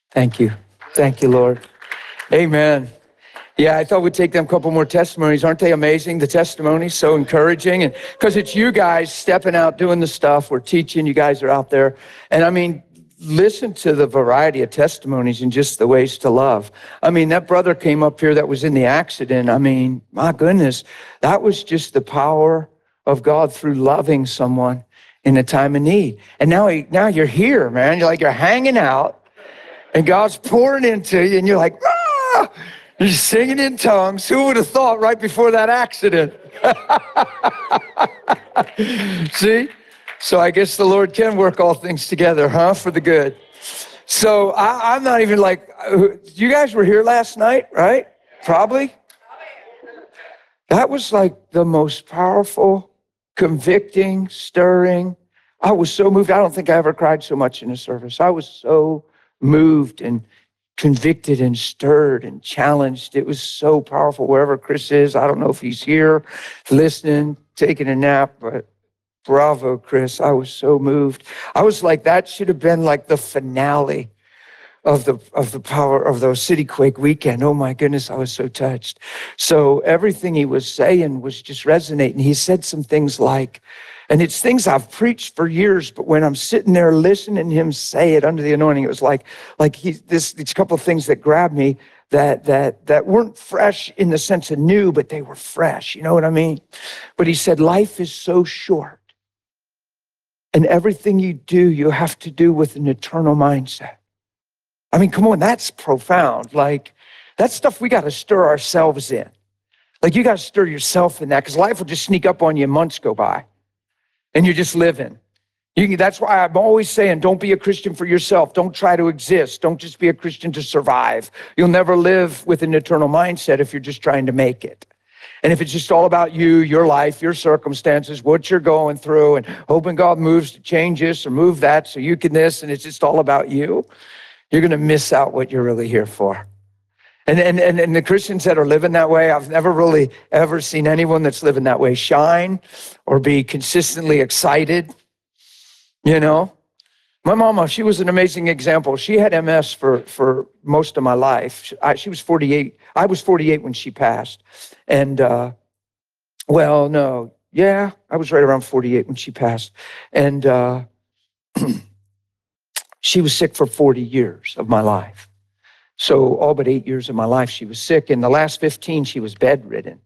Thank you. Thank you, Lord. Amen. Yeah, I thought we'd take them a couple more testimonies. Aren't they amazing, the testimonies? So encouraging. And because it's you guys stepping out, doing the stuff. We're teaching. You guys are out there. And I mean, listen to the variety of testimonies and just the ways to love. I mean, that brother came up here that was in the accident. I mean, my goodness, that was just the power of God through loving someone in a time of need. And now you're here, man. You're hanging out and God's pouring into you and you're like, ah! You're singing in tongues. Who would have thought right before that accident? See? So I guess the Lord can work all things together, for the good. So I'm not even like, you guys were here last night, right? Probably. That was like the most powerful, convicting, stirring. I was so moved. I don't think I ever cried so much in a service. I was so moved and convicted and stirred and challenged. It was so powerful. Wherever Chris is, I don't know if he's here, listening, taking a nap, but bravo, Chris. I was so moved. I was like, that should have been like the finale of the power of the City Quake weekend. Oh my goodness, I was so touched. So everything he was saying was just resonating. He said some things like, and it's things I've preached for years, but when I'm sitting there listening to him say it under the anointing, it was like these couple of things that grabbed me that weren't fresh in the sense of new, but they were fresh. You know what I mean? But he said, life is so short. And everything you do, you have to do with an eternal mindset. I mean, come on, that's profound. Like, that's stuff we got to stir ourselves in. Like, you got to stir yourself in that, because life will just sneak up on you and months go by. And you're just living. That's why I'm always saying, don't be a Christian for yourself. Don't try to exist. Don't just be a Christian to survive. You'll never live with an eternal mindset if you're just trying to make it. And if it's just all about you, your life, your circumstances, what you're going through, and hoping God moves to change this or move that so you can this, and it's just all about you, you're going to miss out what you're really here for. And the Christians that are living that way, I've never really ever seen anyone that's living that way shine or be consistently excited. You know, my mama, she was an amazing example. She had MS for most of my life. She was 48. I was 48 when she passed. And, I was right around 48 when she passed. And she was sick for 40 years of my life. So all but 8 years of my life, she was sick. In the last 15, she was bedridden.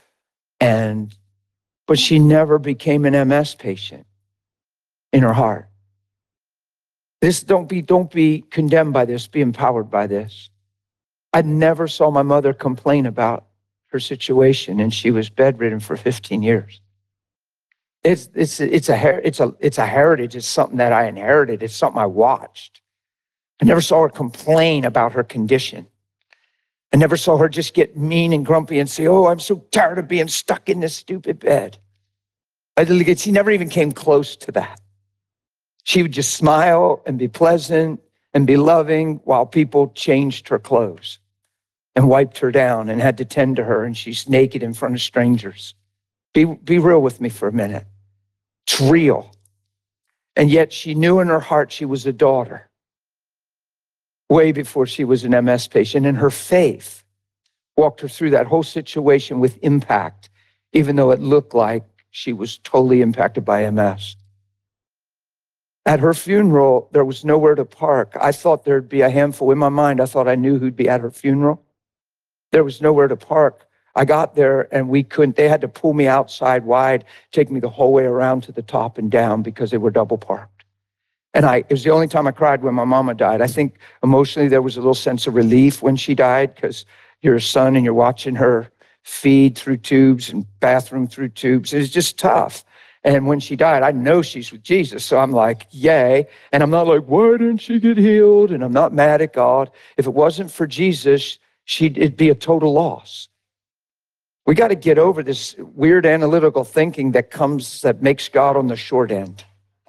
But she never became an MS patient in her heart. Don't be condemned by this, be empowered by this. I never saw my mother complain about her situation, and she was bedridden for 15 years. It's a heritage. It's something that I inherited. It's something I watched. I never saw her complain about her condition. I never saw her just get mean and grumpy and say, oh, I'm so tired of being stuck in this stupid bed. She never even came close to that. She would just smile and be pleasant and be loving while people changed her clothes and wiped her down and had to tend to her, and she's naked in front of strangers. Be real with me for a minute. It's real. And yet she knew in her heart she was a daughter way before she was an MS patient, and her faith walked her through that whole situation with impact, even though it looked like she was totally impacted by MS. At her funeral, there was nowhere to park. I thought there'd be a handful. In my mind, I thought I knew who'd be at her funeral. There was nowhere to park. I got there and they had to pull me outside wide, take me the whole way around to the top and down because they were double parked. And it was the only time I cried when my mama died. I think emotionally there was a little sense of relief when she died, because you're a son and you're watching her feed through tubes and bathroom through tubes. It was just tough. And when she died, I know she's with Jesus. So I'm like, yay. And I'm not like, why didn't she get healed? And I'm not mad at God. If it wasn't for Jesus, it'd be a total loss. We got to get over this weird analytical thinking that makes God on the short end.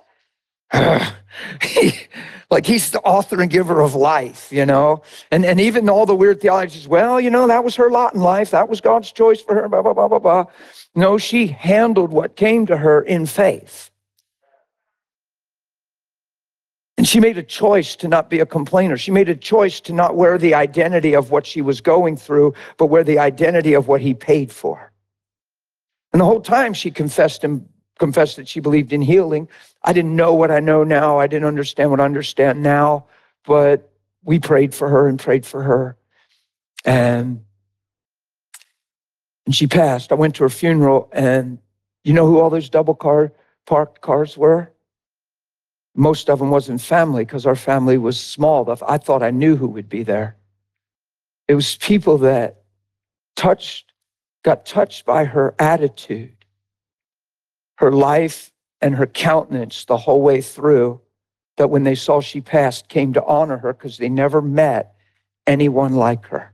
Like he's the author and giver of life, you know? And even all the weird theologies, well, you know, that was her lot in life. That was God's choice for her, blah, blah, blah, blah, blah. No, she handled what came to her in faith. And she made a choice to not be a complainer. She made a choice to not wear the identity of what she was going through, but wear the identity of what he paid for. And the whole time she confessed that she believed in healing. I didn't know what I know now. I didn't understand what I understand now, but we prayed for her and prayed for her. And she passed. I went to her funeral, and you know who all those parked cars were? Most of them wasn't family, because our family was small. I thought I knew who would be there. It was people that got touched by her attitude, her life, and her countenance the whole way through, that when they saw she passed, came to honor her because they never met anyone like her.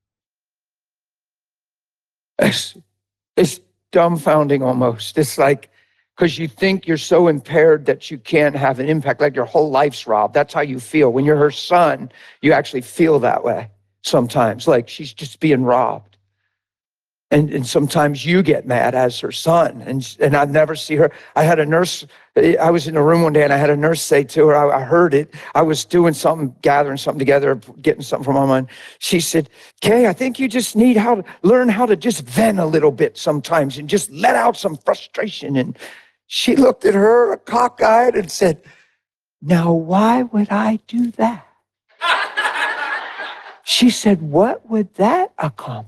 It's dumbfounding almost. It's like, because you think you're so impaired that you can't have an impact, like your whole life's robbed. That's how you feel. When you're her son, you actually feel that way sometimes, like she's just being robbed. And sometimes you get mad as her son, and I'd never see her. I had a nurse, I was in a room one day, and I had a nurse say to her, I heard it, I was doing something, gathering something together, getting something from my mind. She said, Kay, I think you just need learn how to just vent a little bit sometimes and just let out some frustration. And she looked at her cockeyed and said, now why would I do that? She said, what would that accomplish?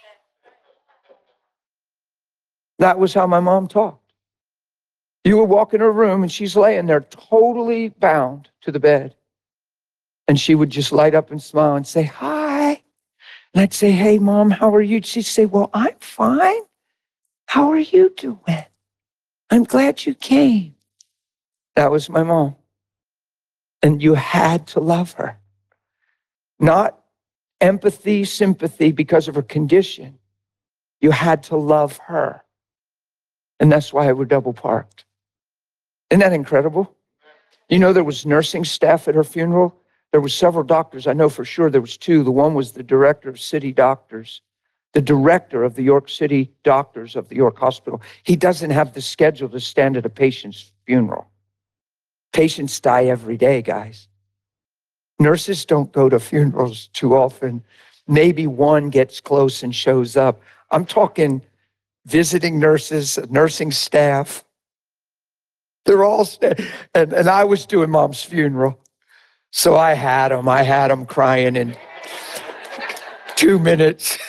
That was how my mom talked. You would walk in her room and she's laying there totally bound to the bed. And she would just light up and smile and say, hi. And I'd say, hey, Mom, how are you? She'd say, well, I'm fine. How are you doing? I'm glad you came. That was my mom. And you had to love her. Not empathy, sympathy because of her condition. You had to love her. And that's why we're double parked. Isn't that incredible? You know, there was nursing staff at her funeral. There were several doctors. I know for sure there was two. The one was the director of city doctors, the director of the York City doctors of the York Hospital. He doesn't have the schedule to stand at a patient's funeral. Patients die every day, guys. Nurses don't go to funerals too often. Maybe one gets close and shows up. I'm talking visiting nurses, nursing staff. They're all, and I was doing Mom's funeral. So I had them crying in 2 minutes.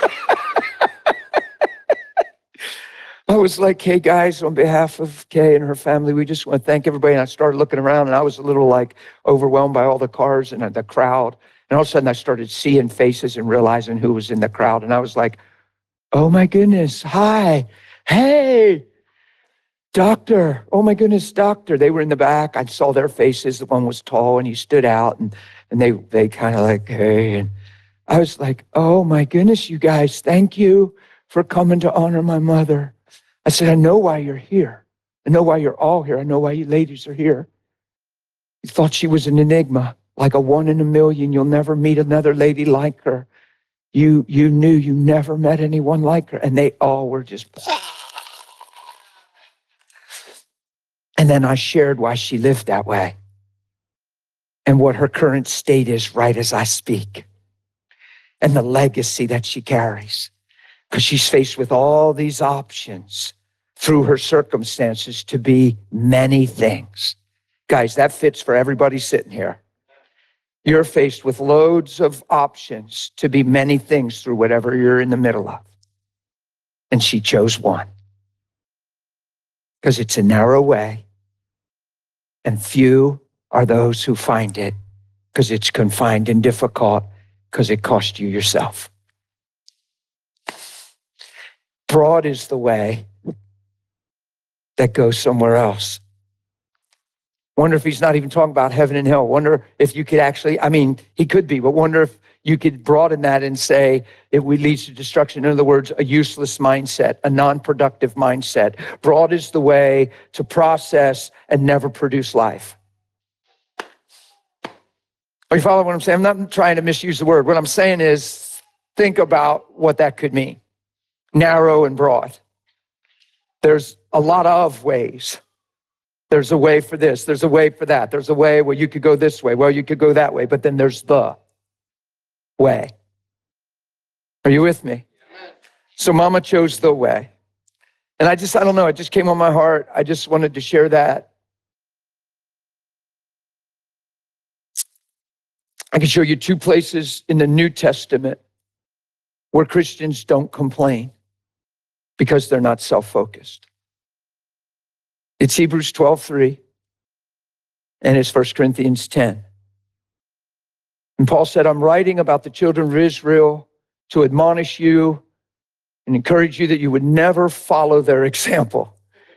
I was like, hey guys, on behalf of Kay and her family, we just want to thank everybody. And I started looking around, and I was a little like overwhelmed by all the cars and the crowd. And all of a sudden I started seeing faces and realizing who was in the crowd. And I was like, oh my goodness, hi, hey, doctor, oh my goodness, doctor. They were in the back. I saw their faces. The one was tall and he stood out, and they kind of like, hey. And I was like, oh my goodness, you guys, thank you for coming to honor my mother. I said, I know why you're here. I know why you're all here. I know why you ladies are here. You thought she was an enigma, like a 1 in a million. You'll never meet another lady like her. You knew you never met anyone like her. And they all were just. And then I shared why she lived that way and what her current state is right as I speak, and the legacy that she carries, because she's faced with all these options through her circumstances to be many things. Guys, that fits for everybody sitting here. You're faced with loads of options to be many things through whatever you're in the middle of. And she chose one. Because it's a narrow way, and few are those who find it, because it's confined and difficult, because it cost you yourself. Broad is the way that goes somewhere else. Wonder if he's not even talking about heaven and hell. Wonder if you could actually, he could be, but wonder if you could broaden that and say it leads to destruction. In other words, a useless mindset, a non-productive mindset. Broad is the way to process and never produce life. Are you following what I'm saying? I'm not trying to misuse the word. What I'm saying is, think about what that could mean. Narrow and broad. There's a lot of ways. There's a way for this. There's a way for that. There's a way where you could go this way. Well, you could go that way. But then there's the way. Are you with me? So Mama chose the way. And I don't know, it just came on my heart. I just wanted to share that. I can show you 2 places in the New Testament where Christians don't complain because they're not self-focused. It's Hebrews 12:3 and it's 1 Corinthians 10. And Paul said, I'm writing about the children of Israel to admonish you and encourage you that you would never follow their example.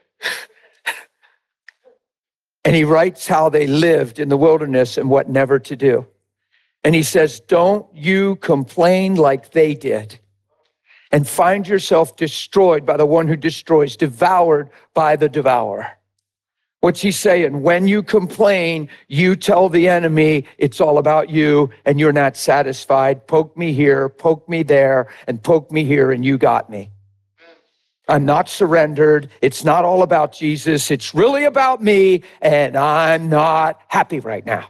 And he writes how they lived in the wilderness and what never to do. And he says, don't you complain like they did and find yourself destroyed by the one who destroys, devoured by the devourer. What's he saying? When you complain, you tell the enemy it's all about you and you're not satisfied. Poke me here, poke me there, and poke me here, and you got me. I'm not surrendered. It's not all about Jesus. It's really about me, and I'm not happy right now.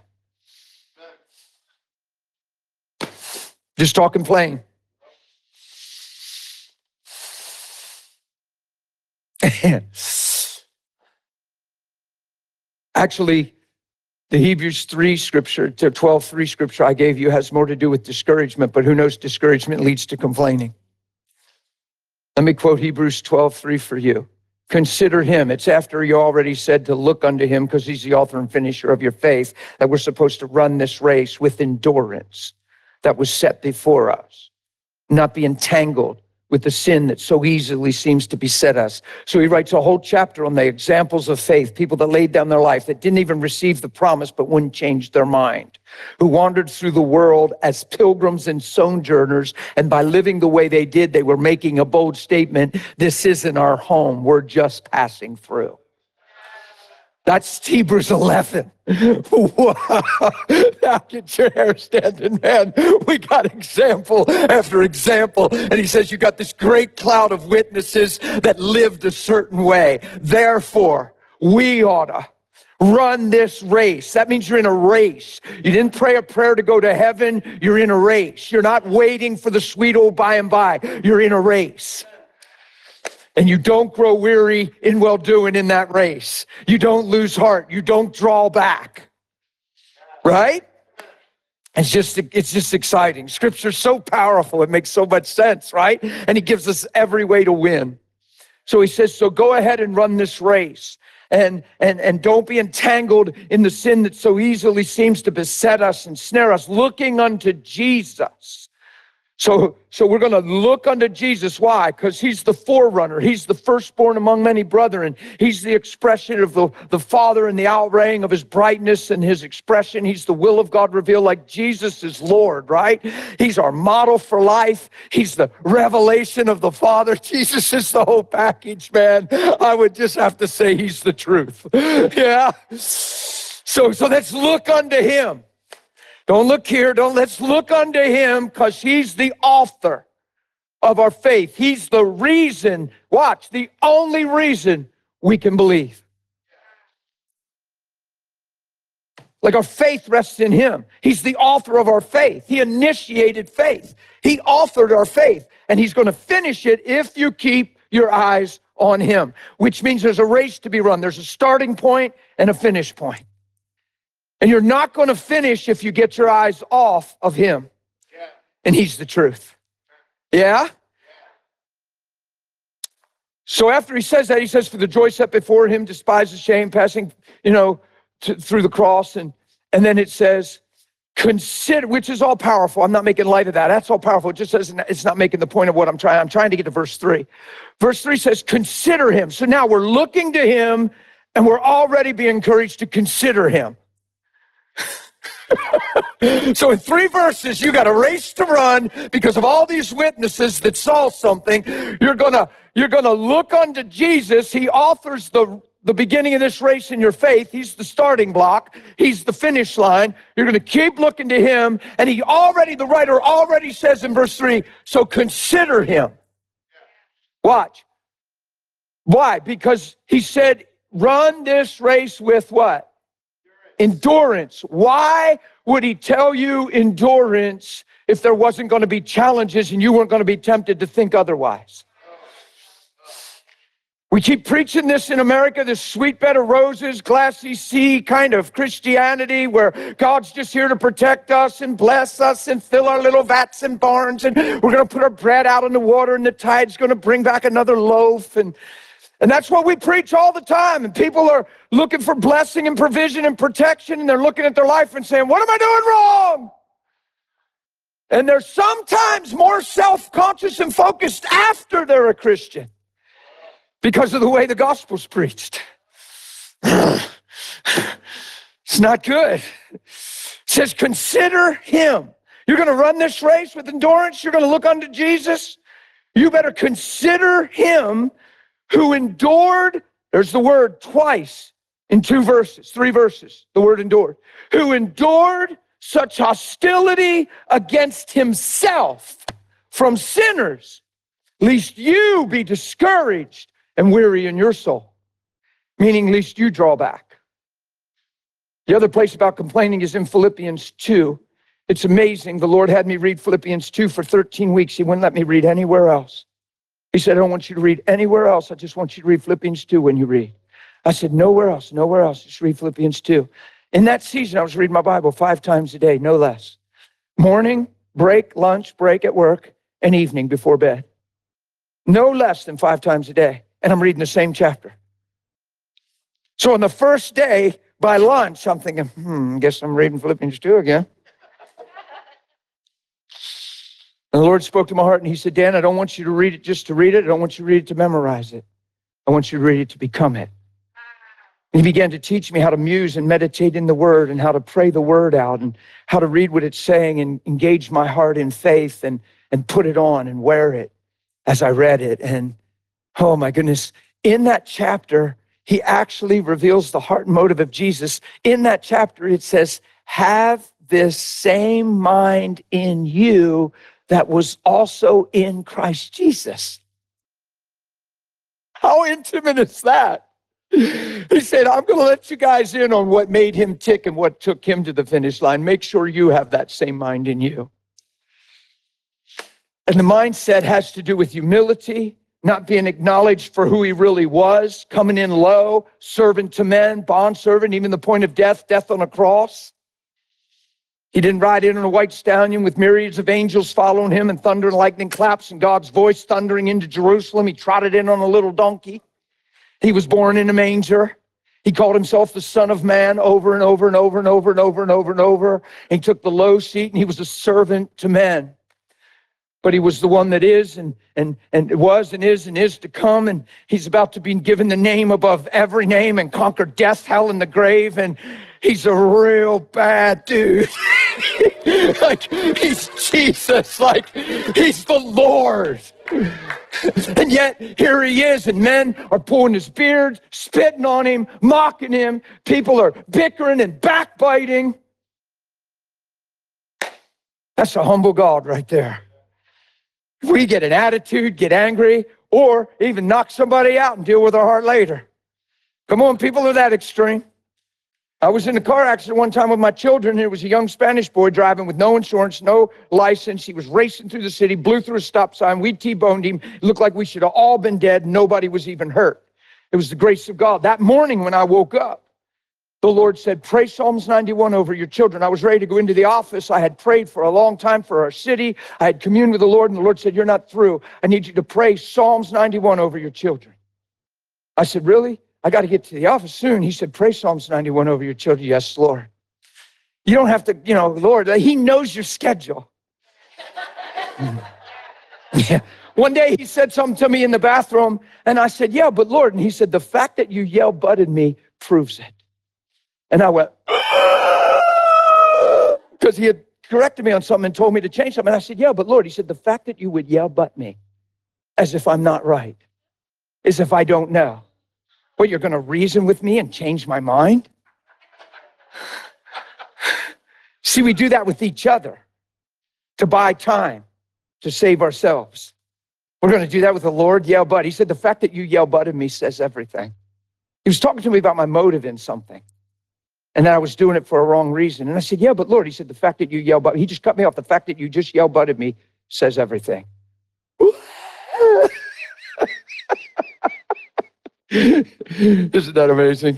Just talking plain. Actually, the Hebrews 3 scripture, the 12:3 scripture I gave you has more to do with discouragement, but who knows discouragement leads to complaining. Let me quote Hebrews 12:3 for you. Consider him. It's after you already said to look unto him because he's the author and finisher of your faith, that we're supposed to run this race with endurance that was set before us, not be entangled with the sin that so easily seems to beset us. So he writes a whole chapter on the examples of faith, people that laid down their life, that didn't even receive the promise but wouldn't change their mind, who wandered through the world as pilgrims and sojourners, and by living the way they did, they were making a bold statement, this isn't our home, we're just passing through. That's Hebrews 11. Wow. Now get your hair standing, man. We got example after example. And he says, you got this great cloud of witnesses that lived a certain way. Therefore, we ought to run this race. That means you're in a race. You didn't pray a prayer to go to heaven. You're in a race. You're not waiting for the sweet old by and by. You're in a race. And you don't grow weary in well-doing in that race. You don't lose heart. You don't draw back. Right? It's just exciting. Scripture's so powerful. It makes so much sense, right? And he gives us every way to win. So he says, so go ahead and run this race. And don't be entangled in the sin that so easily seems to beset us and snare us, looking unto Jesus. So we're going to look unto Jesus. Why? Because he's the forerunner. He's the firstborn among many brethren. He's the expression of the Father and the outraying of his brightness and his expression. He's the will of God revealed, like Jesus is Lord, right? He's our model for life. He's the revelation of the Father. Jesus is the whole package, man. I would just have to say he's the truth. Yeah. So let's look unto him. Don't look here. Let's look unto him, because he's the author of our faith. He's the reason, watch, the only reason we can believe. Like our faith rests in him. He's the author of our faith. He initiated faith. He authored our faith, and he's going to finish it if you keep your eyes on him, which means there's a race to be run. There's a starting point and a finish point. And you're not going to finish if you get your eyes off of him. And he's the truth. Yeah? So after he says that, he says, for the joy set before him, despise the shame, passing, through the cross. And then it says, consider, which is all powerful. I'm not making light of that. That's all powerful. It just says it's not making the point of what I'm trying to get to verse 3. Verse 3 says, consider him. So now we're looking to him, and we're already being encouraged to consider him. So in 3 verses, you got a race to run because of all these witnesses that saw something. You're gonna look unto Jesus. He authors the beginning of this race in your faith. He's the starting block. He's the finish line. You're gonna keep looking to him. And the writer already says in verse 3, so consider him. Watch. Why? Because he said, run this race with what? Endurance. Why would he tell you endurance if there wasn't going to be challenges and you weren't going to be tempted to think otherwise? We keep preaching this in America, this sweet bed of roses, glassy sea kind of Christianity where God's just here to protect us and bless us and fill our little vats and barns, and we're going to put our bread out in the water and the tide's going to bring back another loaf. And that's what we preach all the time. And people are looking for blessing and provision and protection, and they're looking at their life and saying, what am I doing wrong? And they're sometimes more self-conscious and focused after they're a Christian, because of the way the gospel's preached. It's not good. It says, consider him. You're going to run this race with endurance. You're going to look unto Jesus. You better consider him who endured, there's the word twice in 3 verses, the word endured. Who endured such hostility against himself from sinners, lest you be discouraged and weary in your soul, meaning lest you draw back. The other place about complaining is in Philippians 2. It's amazing. The Lord had me read Philippians 2 for 13 weeks. He wouldn't let me read anywhere else. He said, I don't want you to read anywhere else. I just want you to read Philippians 2 when you read. I said, nowhere else, just read Philippians 2. In that season, I was reading my Bible 5 times a day, no less. Morning, break, lunch, break at work, and evening before bed. No less than 5 times a day. And I'm reading the same chapter. So on the first day, by lunch, I'm thinking, I guess I'm reading Philippians 2 again. And the Lord spoke to my heart and he said, Dan, I don't want you to read it just to read it. I don't want you to read it to memorize it. I want you to read it to become it. And he began to teach me how to muse and meditate in the word and how to pray the word out and how to read what it's saying and engage my heart in faith and put it on and wear it as I read it. And oh my goodness, in that chapter, he actually reveals the heart and motive of Jesus. In that chapter, it says, have this same mind in you that was also in Christ Jesus. How intimate is that? He said, I'm going to let you guys in on what made him tick and what took him to the finish line. Make sure you have that same mind in you. And the mindset has to do with humility, not being acknowledged for who he really was, coming in low, servant to men, bondservant, even the point of death on a cross. He didn't ride in on a white stallion with myriads of angels following him and thunder and lightning claps and God's voice thundering into Jerusalem. He trotted in on a little donkey. He was born in a manger. He called himself the Son of Man over and over and over and over and over and over and over. And he took the low seat and he was a servant to men. But he was the one that is and was and is to come. And he's about to be given the name above every name and conquer death, hell, and the grave. And he's a real bad dude. Like, he's Jesus. Like, he's the Lord. And yet, here he is, and men are pulling his beard, spitting on him, mocking him. People are bickering and backbiting. That's a humble God right there. We get an attitude, get angry, or even knock somebody out and deal with our heart later. Come on, people are that extreme. I was in a car accident one time with my children. There was a young Spanish boy driving with no insurance, no license. He was racing through the city, blew through a stop sign. We T-boned him. It looked like we should have all been dead. Nobody was even hurt. It was the grace of God. That morning when I woke up, the Lord said, pray Psalms 91 over your children. I was ready to go into the office. I had prayed for a long time for our city. I had communed with the Lord, and the Lord said, you're not through. I need you to pray Psalms 91 over your children. I said, really? I got to get to the office soon. He said, pray Psalms 91 over your children. Yes, Lord. You don't have to, Lord, he knows your schedule. Yeah. One day he said something to me in the bathroom, and I said, yeah, but Lord, and he said, the fact that you yell-butted me proves it. And I went, because he had corrected me on something and told me to change something. And I said, yeah, but Lord, he said, the fact that you would yell-butt me as if I'm not right, as if I don't know. What, you're going to reason with me and change my mind? See, we do that with each other to buy time, to save ourselves. We're going to do that with the Lord, yell-butt. He said, the fact that you yell-butted me says everything. He was talking to me about my motive in something. And that I was doing it for a wrong reason. And I said, yeah, but Lord, he said, the fact that you yell, but he just cut me off. The fact that you just yell butted me says everything. Isn't that amazing?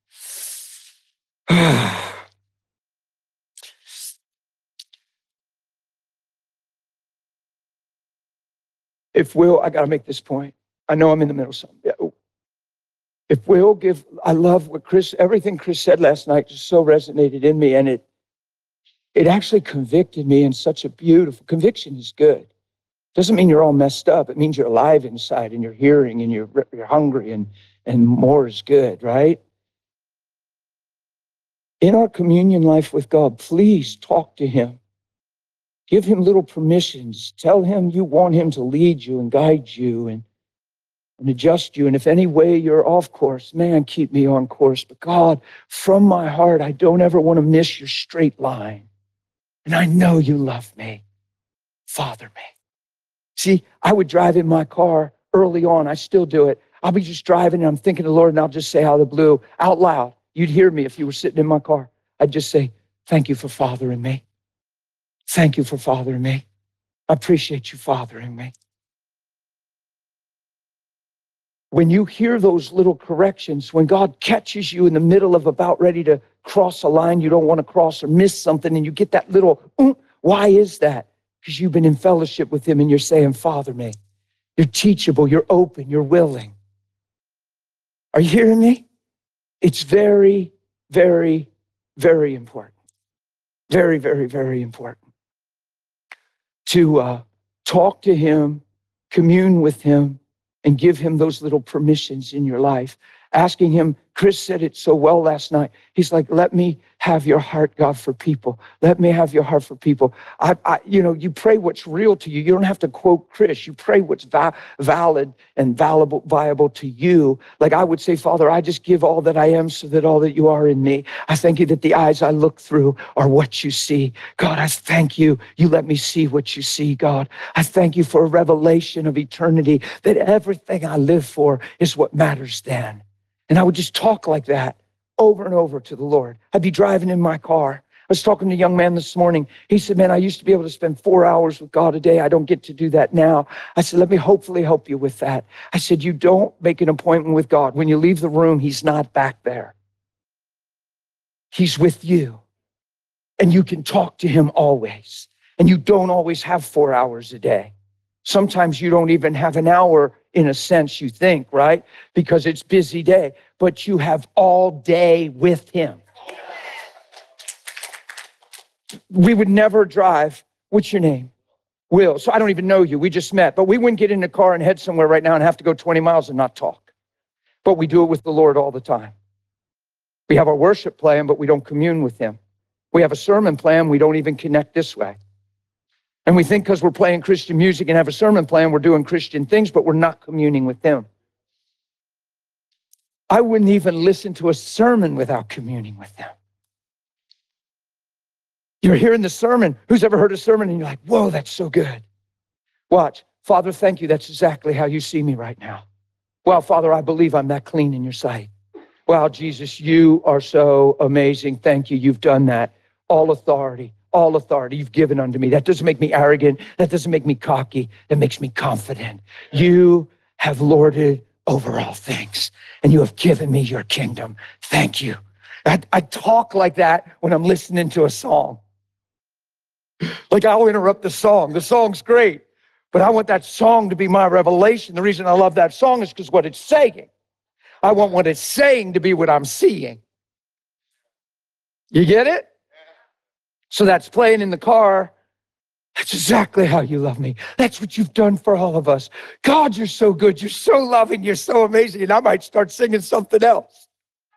If we'll, I got to make this point. I know I'm in the middle of something. If we'll give, I love what everything Chris said last night just so resonated in me, and it actually convicted me in such a beautiful, conviction is good. Doesn't mean you're all messed up. It means you're alive inside and you're hearing and you're hungry and more is good, right? In our communion life with God, please talk to him. Give him little permissions. Tell him you want him to lead you and guide you and adjust you. And if any way you're off course, man, keep me on course. But God, from my heart, I don't ever want to miss your straight line. And I know you love me. Father me. See, I would drive in my car early on. I still do it. I'll be just driving and I'm thinking of the Lord and I'll just say out of the blue, out loud. You'd hear me if you were sitting in my car. I'd just say, thank you for fathering me. Thank you for fathering me. I appreciate you fathering me. When you hear those little corrections, when God catches you in the middle of about ready to cross a line you don't want to cross or miss something and you get that little, why is that? Because you've been in fellowship with him and you're saying, Father me. You're teachable, you're open, you're willing. Are you hearing me? It's very, very, very important. Very, very, very important. To talk to him, commune with him, and give him those little permissions in your life. Asking him, Chris said it so well last night. He's like, let me have your heart, God, for people. Let me have your heart for people. You pray what's real to you. You don't have to quote Chris. You pray what's valid and viable to you. Like I would say, Father, I just give all that I am so that all that you are in me. I thank you that the eyes I look through are what you see. God, I thank you. You let me see what you see, God. I thank you for a revelation of eternity, that everything I live for is what matters then. And I would just talk like that over and over to the Lord. I'd be driving in my car. I was talking to a young man this morning. He said, man, I used to be able to spend 4 hours with God a day. I don't get to do that now. I said, let me hopefully help you with that. I said, you don't make an appointment with God. When you leave the room, he's not back there. He's with you. And you can talk to him always. And you don't always have 4 hours a day. Sometimes you don't even have an hour in a sense, you think, right? Because it's busy day, but you have all day with him. We would never drive. What's your name? Will. So I don't even know you. We just met, but we wouldn't get in the car and head somewhere right now and have to go 20 miles and not talk. But we do it with the Lord all the time. We have our worship plan, but we don't commune with him. We have a sermon plan. We don't even connect this way. And we think because we're playing Christian music and have a sermon plan, we're doing Christian things, but we're not communing with him. I wouldn't even listen to a sermon without communing with him. You're hearing the sermon. Who's ever heard a sermon and you're like, whoa, that's so good. Watch. Father, thank you. That's exactly how you see me right now. Well, Father, I believe I'm that clean in your sight. Wow, Jesus, you are so amazing. Thank you. You've done that. All authority you've given unto me. That doesn't make me arrogant. That doesn't make me cocky. That makes me confident. You have lorded over all things, and you have given me your kingdom. Thank you. I talk like that when I'm listening to a song. Like I'll interrupt the song. The song's great, but I want that song to be my revelation. The reason I love that song is because what it's saying. I want what it's saying to be what I'm seeing. You get it? So that's playing in the car. That's exactly how you love me. That's what you've done for all of us. God, you're so good. You're so loving. You're so amazing. And I might start singing something else.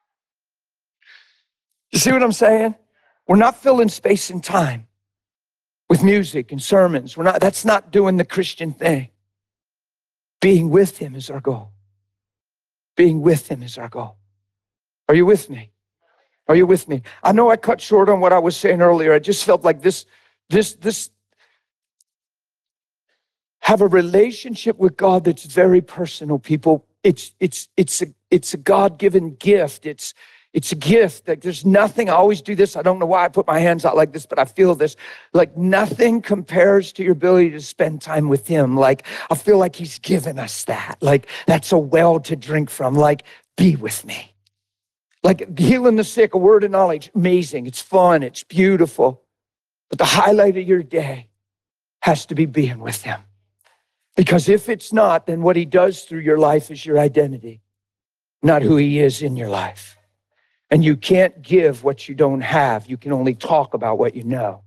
You see what I'm saying? We're not filling space and time with music and sermons. That's not doing the Christian thing. Being with him is our goal. Being with him is our goal. Are you with me? Are you with me? I know I cut short on what I was saying earlier. I just felt like this have a relationship with God that's very personal, people. It's It's a God-given gift. It's a gift. Like there's nothing, I always do this. I don't know why I put my hands out like this, but I feel this. Like nothing compares to your ability to spend time with him. Like I feel like he's given us that. Like that's a well to drink from. Like be with me. Like healing the sick, a word of knowledge, amazing. It's fun. It's beautiful. But the highlight of your day has to be being with him. Because if it's not, then what he does through your life is your identity, not who he is in your life. And you can't give what you don't have. You can only talk about what you know.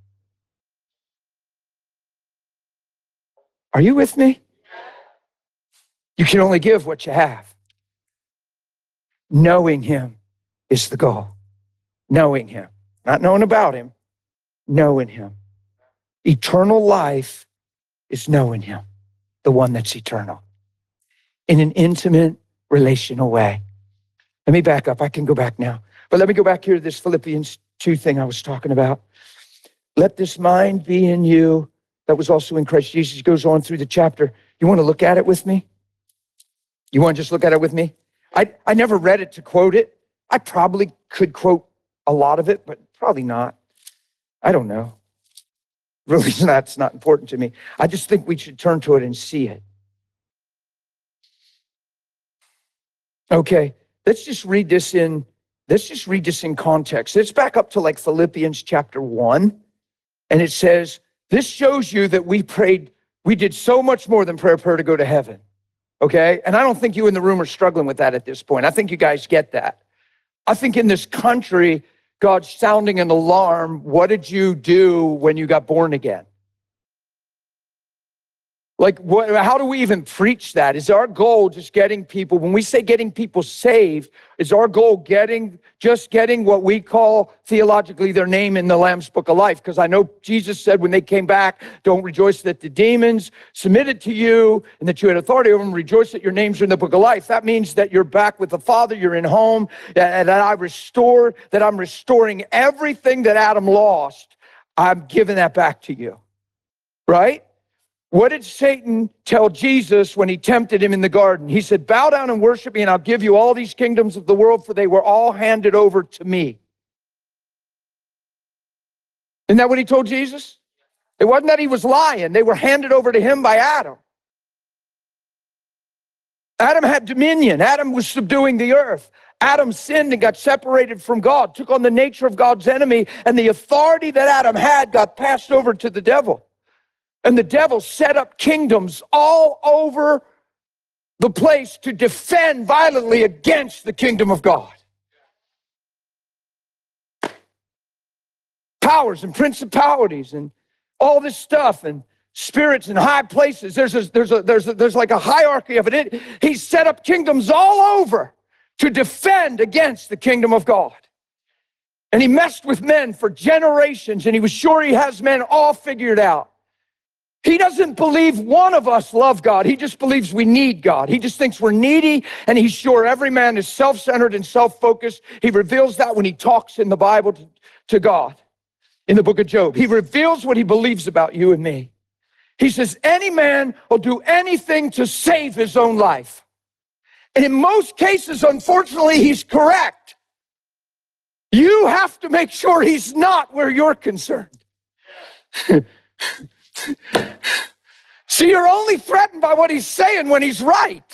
Are you with me? You can only give what you have. Knowing him is the goal. Knowing him. Not knowing about him, knowing him. Eternal life is knowing him, the one that's eternal, in an intimate, relational way. Let me back up. I can go back now. But let me go back here to this Philippians 2 thing I was talking about. Let this mind be in you that was also in Christ Jesus. He goes on through the chapter. You want to look at it with me? You want to just look at it with me? I never read it to quote it. I probably could quote a lot of it, but probably not. I don't know. Really, that's not important to me. I just think we should turn to it and see it. Okay, let's just read this in context. Let's back up to like Philippians chapter 1. And it says, this shows you that we did so much more than prayer to go to heaven. Okay? And I don't think you in the room are struggling with that at this point. I think you guys get that. I think in this country, God's sounding an alarm. What did you do when you got born again? Like, how do we even preach that? Is our goal just getting people, when we say getting people saved, is our goal getting what we call theologically their name in the Lamb's Book of Life? Because I know Jesus said when they came back, don't rejoice that the demons submitted to you and that you had authority over them. Rejoice that your names are in the Book of Life. That means that you're back with the Father, you're in home, and that I'm restoring everything that Adam lost. I'm giving that back to you, right? What did Satan tell Jesus when he tempted him in the garden? He said, bow down and worship me, and I'll give you all these kingdoms of the world, for they were all handed over to me. Isn't that what he told Jesus? It wasn't that he was lying. They were handed over to him by Adam. Adam had dominion. Adam was subduing the earth. Adam sinned and got separated from God, took on the nature of God's enemy, and the authority that Adam had got passed over to the devil. And the devil set up kingdoms all over the place to defend violently against the kingdom of God. Powers and principalities and all this stuff and spirits in high places. There's like a hierarchy of it. He set up kingdoms all over to defend against the kingdom of God. And he messed with men for generations, and he was sure he has men all figured out. He doesn't believe one of us love God. He just believes we need God. He just thinks we're needy, and he's sure every man is self-centered and self-focused. He reveals that when he talks in the Bible to God. In the book of Job, he reveals what he believes about you and me. He says, any man will do anything to save his own life. And in most cases, unfortunately, he's correct. You have to make sure he's not where you're concerned. See, you're only threatened by what he's saying when he's right.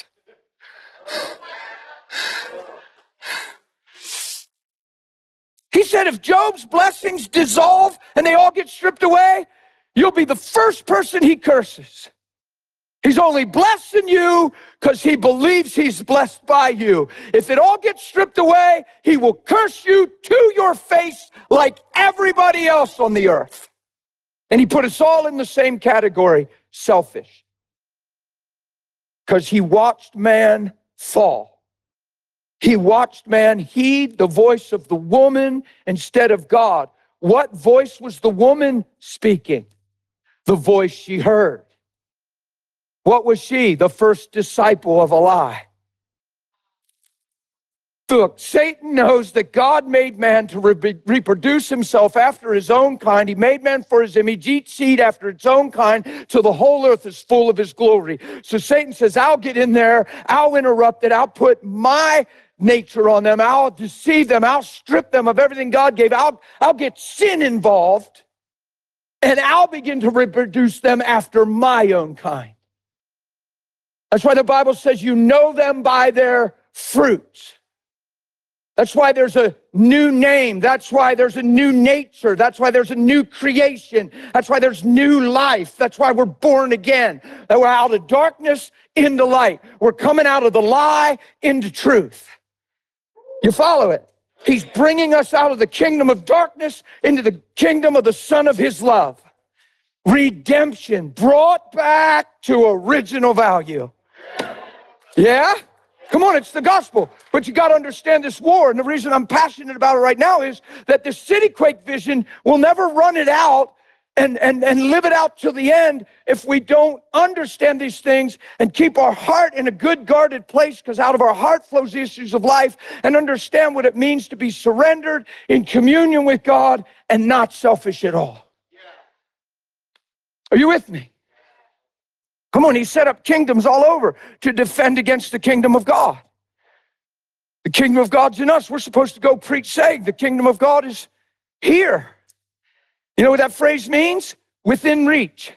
He said if Job's blessings dissolve and they all get stripped away, you'll be the first person he curses. He's only blessing you because he believes he's blessed by you. If it all gets stripped away, he will curse you to your face like everybody else on the earth. And he put us all in the same category, selfish. Because he watched man fall. He watched man heed the voice of the woman instead of God. What voice was the woman speaking? The voice she heard. What was she? The first disciple of a lie. Look, Satan knows that God made man to reproduce himself after his own kind. He made man for his image, each seed after its own kind, till the whole earth is full of his glory. So Satan says, I'll get in there, I'll interrupt it, I'll put my nature on them, I'll deceive them, I'll strip them of everything God gave, I'll get sin involved, and I'll begin to reproduce them after my own kind. That's why the Bible says you know them by their fruits. That's why there's a new name. That's why there's a new nature. That's why there's a new creation. That's why there's new life. That's why we're born again. That we're out of darkness into light. We're coming out of the lie into truth. You follow it? He's bringing us out of the kingdom of darkness into the kingdom of the Son of his love. Redemption brought back to original value. Yeah? Come on, it's the gospel. But you got to understand this war. And the reason I'm passionate about it right now is that the city quake vision will never run it out and live it out till the end if we don't understand these things and keep our heart in a good guarded place, because out of our heart flows the issues of life, and understand what it means to be surrendered in communion with God and not selfish at all. Are you with me? Come on, he set up kingdoms all over to defend against the kingdom of God. The kingdom of God's in us. We're supposed to go preach saying the kingdom of God is here. You know what that phrase means? Within reach.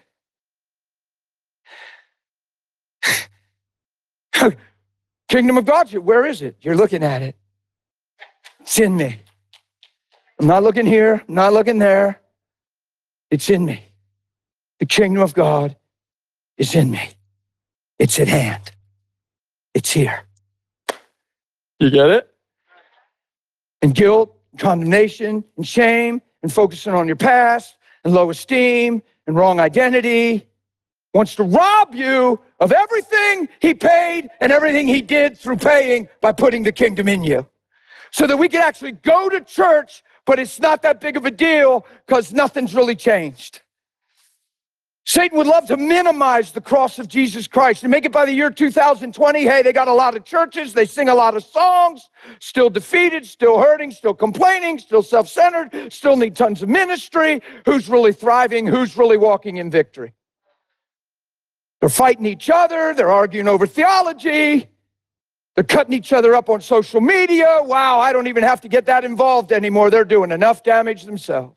Kingdom of God's here. Where is it? You're looking at it. It's in me. I'm not looking here. I'm not looking there. It's in me. The kingdom of God is in me. It's at hand. It's here. You get it? And guilt, condemnation, and shame, and focusing on your past, and low esteem, and wrong identity, wants to rob you of everything he paid and everything he did through paying by putting the kingdom in you. So that we can actually go to church, but it's not that big of a deal because nothing's really changed. Satan would love to minimize the cross of Jesus Christ and make it by the year 2020. Hey, they got a lot of churches. They sing a lot of songs. Still defeated, still hurting, still complaining, still self-centered, still need tons of ministry. Who's really thriving? Who's really walking in victory? They're fighting each other. They're arguing over theology. They're cutting each other up on social media. Wow, I don't even have to get that involved anymore. They're doing enough damage themselves.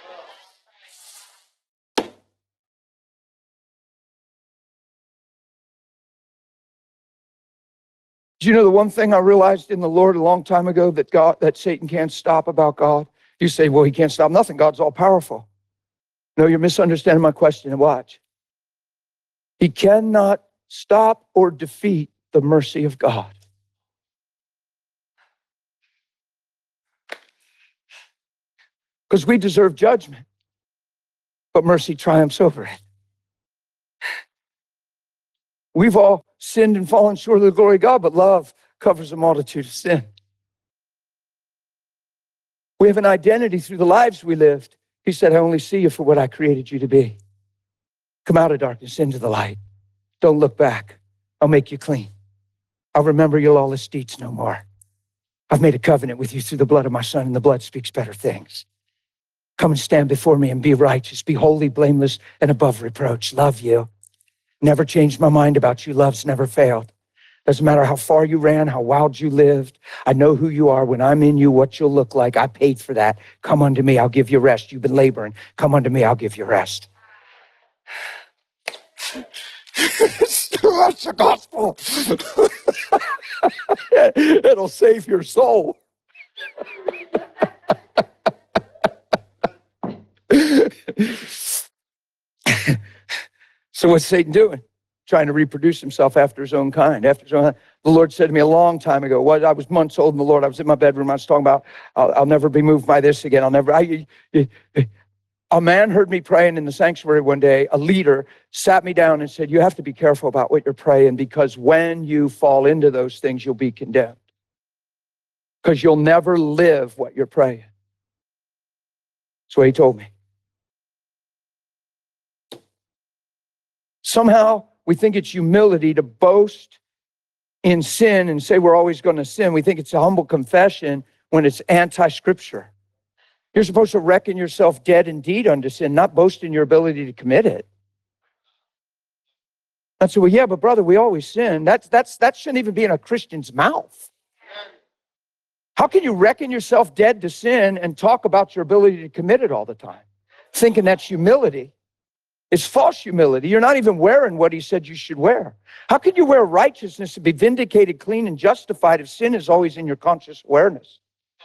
Do you know the one thing I realized in the Lord a long time ago that Satan can't stop about God? You say, well, he can't stop nothing. God's all powerful. No, you're misunderstanding my question. Watch. He cannot stop or defeat the mercy of God. Because we deserve judgment, but mercy triumphs over it. We've all sinned and fallen short of the glory of God, but love covers a multitude of sin. We have an identity through the lives we lived. He said, I only see you for what I created you to be. Come out of darkness into the light. Don't look back. I'll make you clean. I'll remember your lawless deeds no more. I've made a covenant with you through the blood of my Son, and the blood speaks better things. Come and stand before me and be righteous, be holy, blameless, and above reproach. Love you. Never changed my mind about you. Love's never failed. Doesn't matter how far you ran, how wild you lived. I know who you are. When I'm in you, what you'll look like. I paid for that. Come unto me, I'll give you rest. You've been laboring. Come unto me, I'll give you rest. That's the gospel. It'll save your soul. So what's Satan doing? Trying to reproduce himself after his own kind. The Lord said to me a long time ago, I was months old in the Lord. I was in my bedroom. I was talking about, I'll never be moved by this again. A man heard me praying in the sanctuary one day. A leader sat me down and said, you have to be careful about what you're praying, because when you fall into those things, you'll be condemned. Because you'll never live what you're praying. That's what he told me. Somehow, we think it's humility to boast in sin and say we're always going to sin. We think it's a humble confession when it's anti-scripture. You're supposed to reckon yourself dead indeed unto sin, not boast in your ability to commit it. And so, well, yeah, but brother, we always sin. That shouldn't even be in a Christian's mouth. How can you reckon yourself dead to sin and talk about your ability to commit it all the time? Thinking that's humility. It's false humility. You're not even wearing what he said you should wear. How can you wear righteousness to be vindicated, clean, and justified if sin is always in your conscious awareness?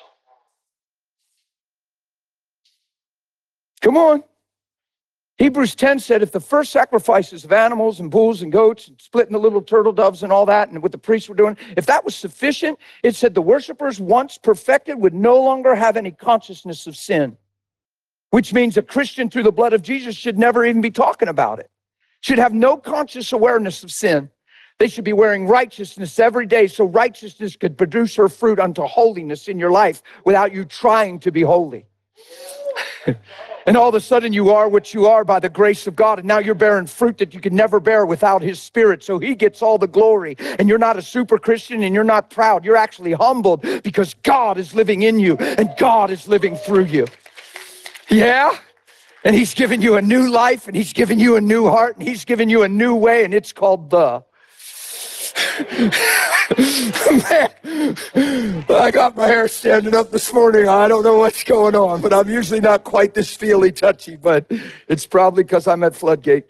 Come on. Hebrews 10 said if the first sacrifices of animals and bulls and goats and splitting the little turtle doves and all that and what the priests were doing, if that was sufficient, it said the worshipers, once perfected, would no longer have any consciousness of sin. Which means a Christian through the blood of Jesus should never even be talking about it. Should have no conscious awareness of sin. They should be wearing righteousness every day so righteousness could produce her fruit unto holiness in your life without you trying to be holy. And all of a sudden you are what you are by the grace of God. And now you're bearing fruit that you could never bear without his Spirit. So he gets all the glory. And you're not a super Christian and you're not proud. You're actually humbled because God is living in you and God is living through you. Yeah? And he's given you a new life and he's given you a new heart and he's given you a new way and it's called the. Man, I got my hair standing up this morning. I don't know what's going on, but I'm usually not quite this feely touchy, but it's probably because I'm at Floodgate.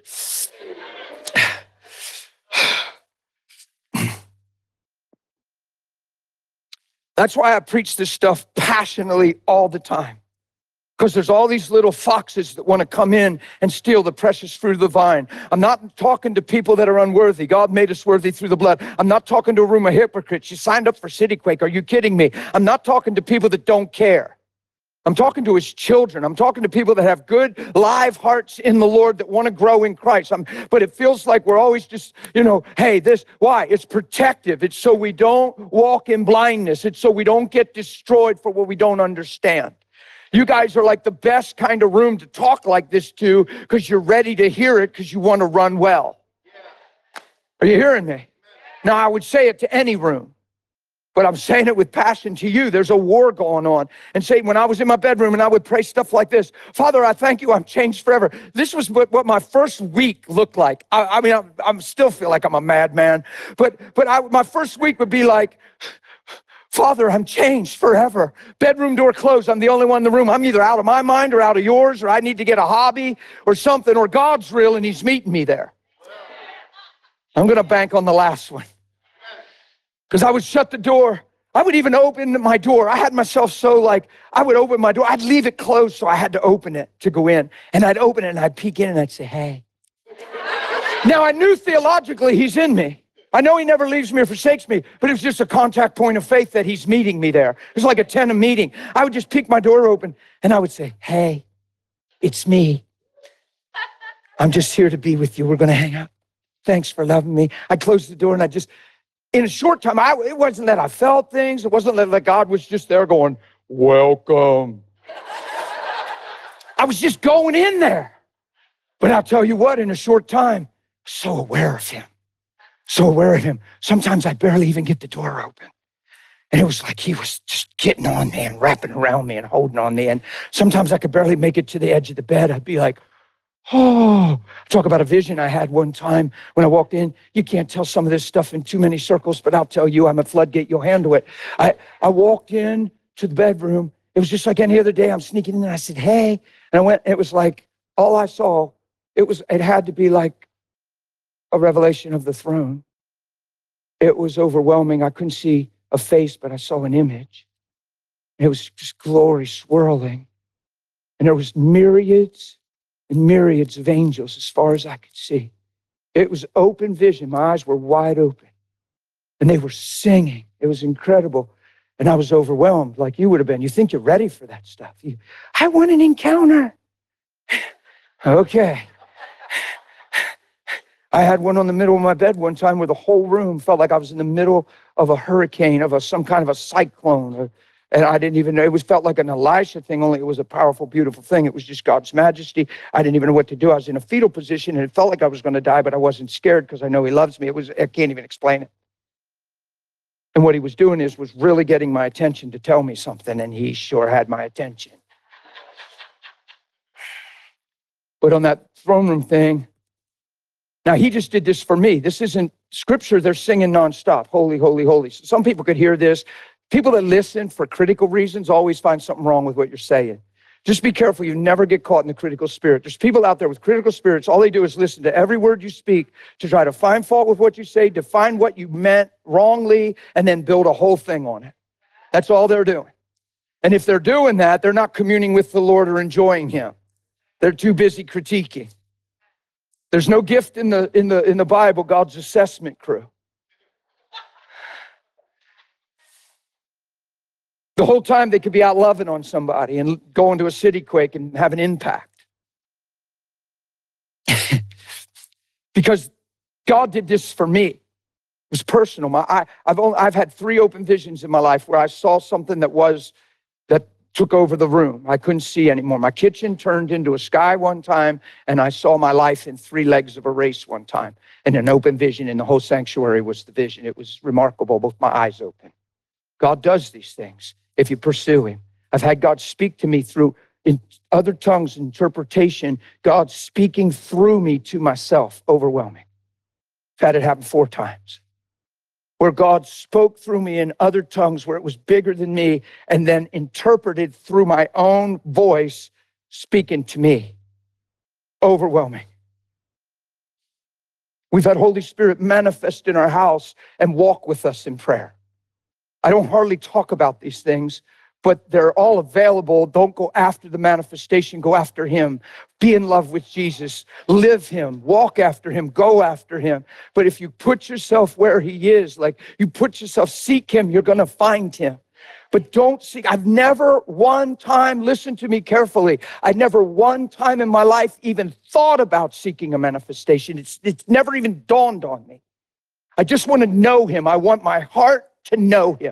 That's why I preach this stuff passionately all the time. Because there's all these little foxes that want to come in and steal the precious fruit of the vine. I'm not talking to people that are unworthy. God made us worthy through the blood. I'm not talking to a room of hypocrites. You signed up for CityQuake. Are you kidding me? I'm not talking to people that don't care. I'm talking to his children. I'm talking to people that have good, live hearts in the Lord that want to grow in Christ. But it feels like we're always just, hey, this, why? It's protective. It's so we don't walk in blindness. It's so we don't get destroyed for what we don't understand. You guys are like the best kind of room to talk like this to because you're ready to hear it because you want to run well. Are you hearing me? Now, I would say it to any room, but I'm saying it with passion to you. There's a war going on. And Satan, when I was in my bedroom and I would pray stuff like this, Father, I thank you, I'm changed forever. This was what my first week looked like. I mean, I'm still feel like I'm a madman, but my first week would be like, Father, I'm changed forever. Bedroom door closed. I'm the only one in the room. I'm either out of my mind or out of yours, or I need to get a hobby or something, or God's real and he's meeting me there. I'm going to bank on the last one. Because I would shut the door. I would even open my door. I had myself so I would open my door. I'd leave it closed so I had to open it to go in. And I'd open it and I'd peek in and I'd say, hey. Now I knew theologically he's in me. I know he never leaves me or forsakes me, but it was just a contact point of faith that he's meeting me there. It was like a 10 meeting. I would just peek my door open and I would say, hey, it's me. I'm just here to be with you. We're going to hang out. Thanks for loving me. I closed the door and I just, in a short time, it wasn't that I felt things. It wasn't that God was just there going, welcome. I was just going in there. But I'll tell you what, in a short time, so aware of him. So aware of him. Sometimes I barely even get the door open. And it was like he was just getting on me and wrapping around me and holding on me. And sometimes I could barely make it to the edge of the bed. I'd be like, oh. Talk about a vision I had one time when I walked in. You can't tell some of this stuff in too many circles, but I'll tell you, I'm a Floodgate, you'll handle it. I walked in to the bedroom. It was just like any other day. I'm sneaking in and I said, hey. And I went, it was like, all I saw, it had to be like a revelation of the throne. It was overwhelming. I couldn't see a face, but I saw an image. It was just glory swirling. And there was myriads and myriads of angels as far as I could see. It was open vision. My eyes were wide open. And they were singing. It was incredible. And I was overwhelmed like you would have been. You think you're ready for that stuff. I want an encounter. Okay. I had one on the middle of my bed one time where the whole room felt like I was in the middle of a hurricane, of some kind of a cyclone. And I didn't even know. It felt like an Elisha thing, only it was a powerful, beautiful thing. It was just God's majesty. I didn't even know what to do. I was in a fetal position, and it felt like I was going to die, but I wasn't scared because I know he loves me. I can't even explain it. And what he was doing was really getting my attention to tell me something, and he sure had my attention. But on that throne room thing, now he just did this for me. This isn't scripture. They're singing nonstop, holy, holy, holy. So some people could hear this. People that listen for critical reasons always find something wrong with what you're saying. Just be careful you never get caught in the critical spirit. There's people out there with critical spirits. All they do is listen to every word you speak to try to find fault with what you say, define what you meant wrongly, and then build a whole thing on it. That's all they're doing. And if they're doing that, they're not communing with the Lord or enjoying him. They're too busy critiquing. There's no gift in the Bible, God's assessment crew. The whole time they could be out loving on somebody and going to a city quake and have an impact. Because God did this for me. It was personal. I've had 3 open visions in my life where I saw something that took over the room. I couldn't see anymore. My kitchen turned into a sky one time, and I saw my life in 3 legs of a race one time. And an open vision, and the whole sanctuary was the vision. It was remarkable, both my eyes open. God does these things if you pursue him. I've had God speak to me through in other tongues, interpretation, God speaking through me to myself, overwhelming. I've had it happen 4 times. Where God spoke through me in other tongues where it was bigger than me and then interpreted through my own voice speaking to me. Overwhelming. We've had Holy Spirit manifest in our house and walk with us in prayer. I don't hardly talk about these things, but they're all available. Don't go after the manifestation, go after him. Be in love with Jesus, live him, walk after him, go after him. But if you put yourself where he is, like you put yourself, seek him, you're gonna find him. But don't seek. I've never one time, listen to me carefully, I never one time in my life even thought about seeking a manifestation. It's never even dawned on me. I just want to know him. I want my heart to know him.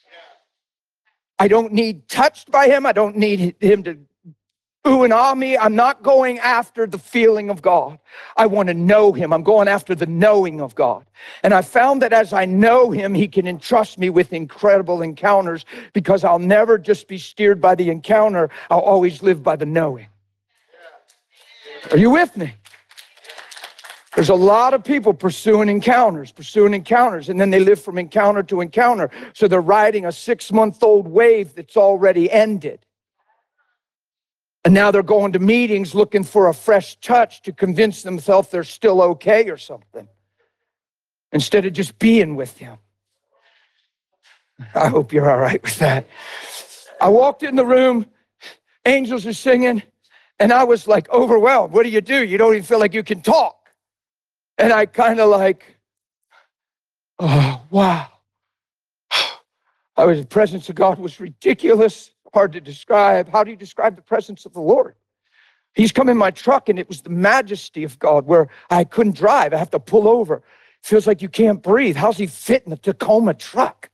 I don't need touched by him. I don't need him to ooh and ah me. I'm not going after the feeling of God. I want to know him. I'm going after the knowing of God. And I found that as I know him, he can entrust me with incredible encounters because I'll never just be steered by the encounter. I'll always live by the knowing. Are you with me? There's a lot of people pursuing encounters, and then they live from encounter to encounter. So they're riding a 6-month-old wave that's already ended. And now they're going to meetings looking for a fresh touch to convince themselves they're still okay or something, instead of just being with him. I hope you're all right with that. I walked in the room, angels are singing, and I was like overwhelmed. What do? You don't even feel like you can talk. And I kind of like, oh, wow. The presence of God was ridiculous, hard to describe. How do you describe the presence of the Lord? He's come in my truck, and it was the majesty of God where I couldn't drive. I have to pull over. It feels like you can't breathe. How's he fit in the Tacoma truck?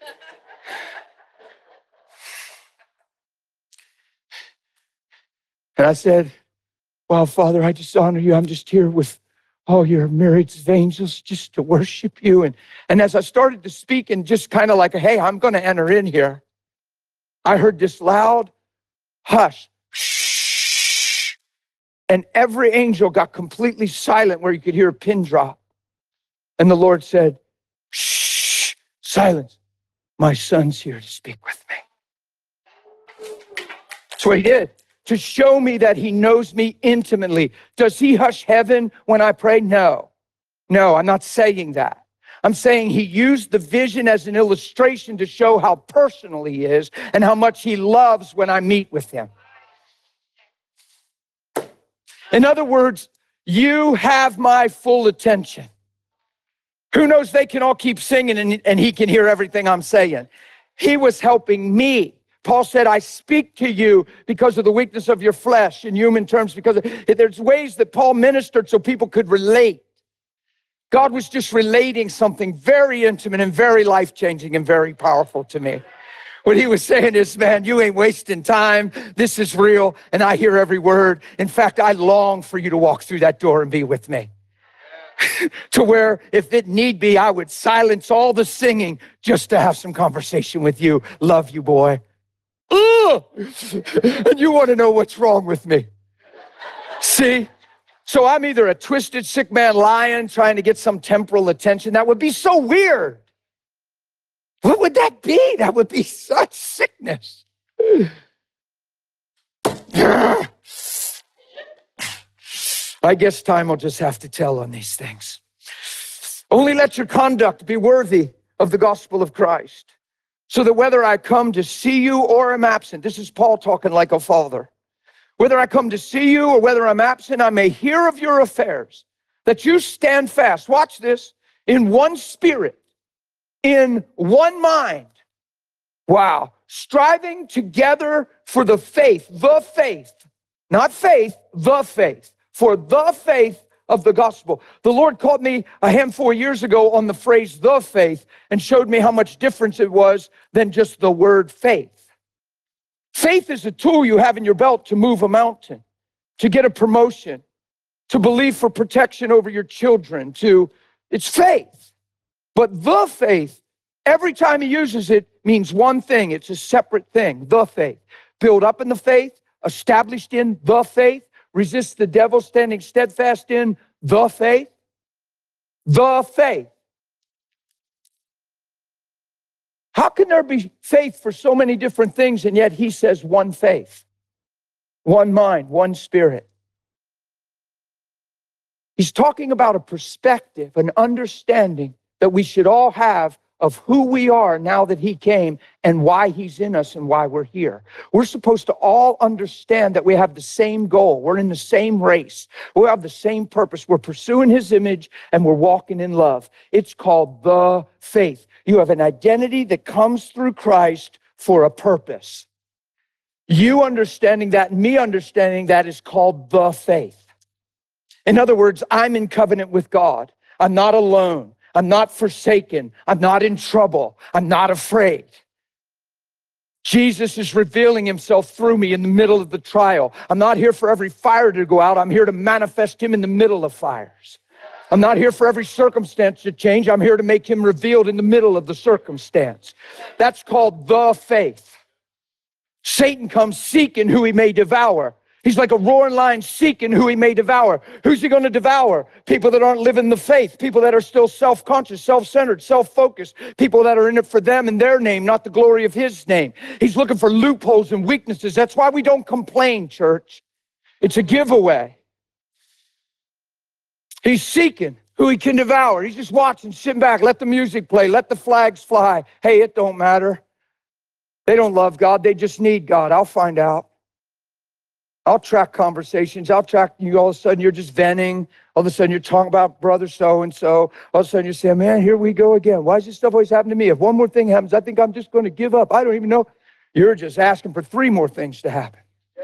And I said, wow, Father, I just honor you. I'm just here with all your myriads of angels just to worship you. And as I started to speak and just kind of like, hey, I'm going to enter in here, I heard this loud hush. Shh. And every angel got completely silent where you could hear a pin drop. And the Lord said, shh, silence. My son's here to speak with me. That's what he did. To show me that he knows me intimately. Does he hush heaven when I pray? No, I'm not saying that. I'm saying he used the vision as an illustration to show how personal he is and how much he loves when I meet with him. In other words, you have my full attention. Who knows, they can all keep singing and he can hear everything I'm saying. He was helping me. Paul said, I speak to you because of the weakness of your flesh in human terms, because there's ways that Paul ministered so people could relate. God was just relating something very intimate and very life-changing and very powerful to me. What he was saying is, man, you ain't wasting time. This is real, and I hear every word. In fact, I long for you to walk through that door and be with me. to where if it need be, I would silence all the singing just to have some conversation with you. Love you, boy. Ugh! And you want to know what's wrong with me. See? So I'm either a twisted, sick man lying, trying to get some temporal attention. That would be so weird. What would that be? That would be such sickness. I guess time will just have to tell on these things. Only let your conduct be worthy of the gospel of Christ, so that whether I come to see you or am absent, this is Paul talking like a father, whether I come to see you or whether I'm absent, I may hear of your affairs, that you stand fast, watch this, in one spirit, in one mind. Wow. Striving together for the faith, not faith, the faith, for the faith of the gospel. The Lord called me a handful of years ago on the phrase the faith and showed me how much difference it was than just the word faith. Faith is a tool you have in your belt to move a mountain, to get a promotion, to believe for protection over your children, it's faith. But the faith, every time he uses it, means one thing. It's a separate thing, the faith. Build up in the faith, established in the faith, resist the devil, standing steadfast in the faith. The faith. How can there be faith for so many different things, and yet he says one faith, one mind, one spirit? He's talking about a perspective, an understanding that we should all have of who we are now that he came and why he's in us and why we're here. We're supposed to all understand that we have the same goal. We're in the same race. We have the same purpose. We're pursuing his image and we're walking in love. It's called the faith. You have an identity that comes through Christ for a purpose. You understanding that and me understanding that is called the faith. In other words, I'm in covenant with God. I'm not alone. I'm not forsaken. I'm not in trouble. I'm not afraid. Jesus is revealing himself through me in the middle of the trial. I'm not here for every fire to go out. I'm here to manifest him in the middle of fires. I'm not here for every circumstance to change. I'm here to make him revealed in the middle of the circumstance. That's called the faith. Satan comes seeking who he may devour. He's like a roaring lion seeking who he may devour. Who's he going to devour? People that aren't living the faith. People that are still self-conscious, self-centered, self-focused. People that are in it for them and their name, not the glory of his name. He's looking for loopholes and weaknesses. That's why we don't complain, church. It's a giveaway. He's seeking who he can devour. He's just watching, sitting back. Let the music play. Let the flags fly. Hey, it don't matter. They don't love God. They just need God. I'll find out. I'll track conversations. I'll track you. All of a sudden, you're just venting. All of a sudden, you're talking about brother so-and-so. All of a sudden, you're saying, man, here we go again. Why does this stuff always happen to me? If one more thing happens, I think I'm just going to give up. I don't even know. You're just asking for 3 more things to happen. Yeah.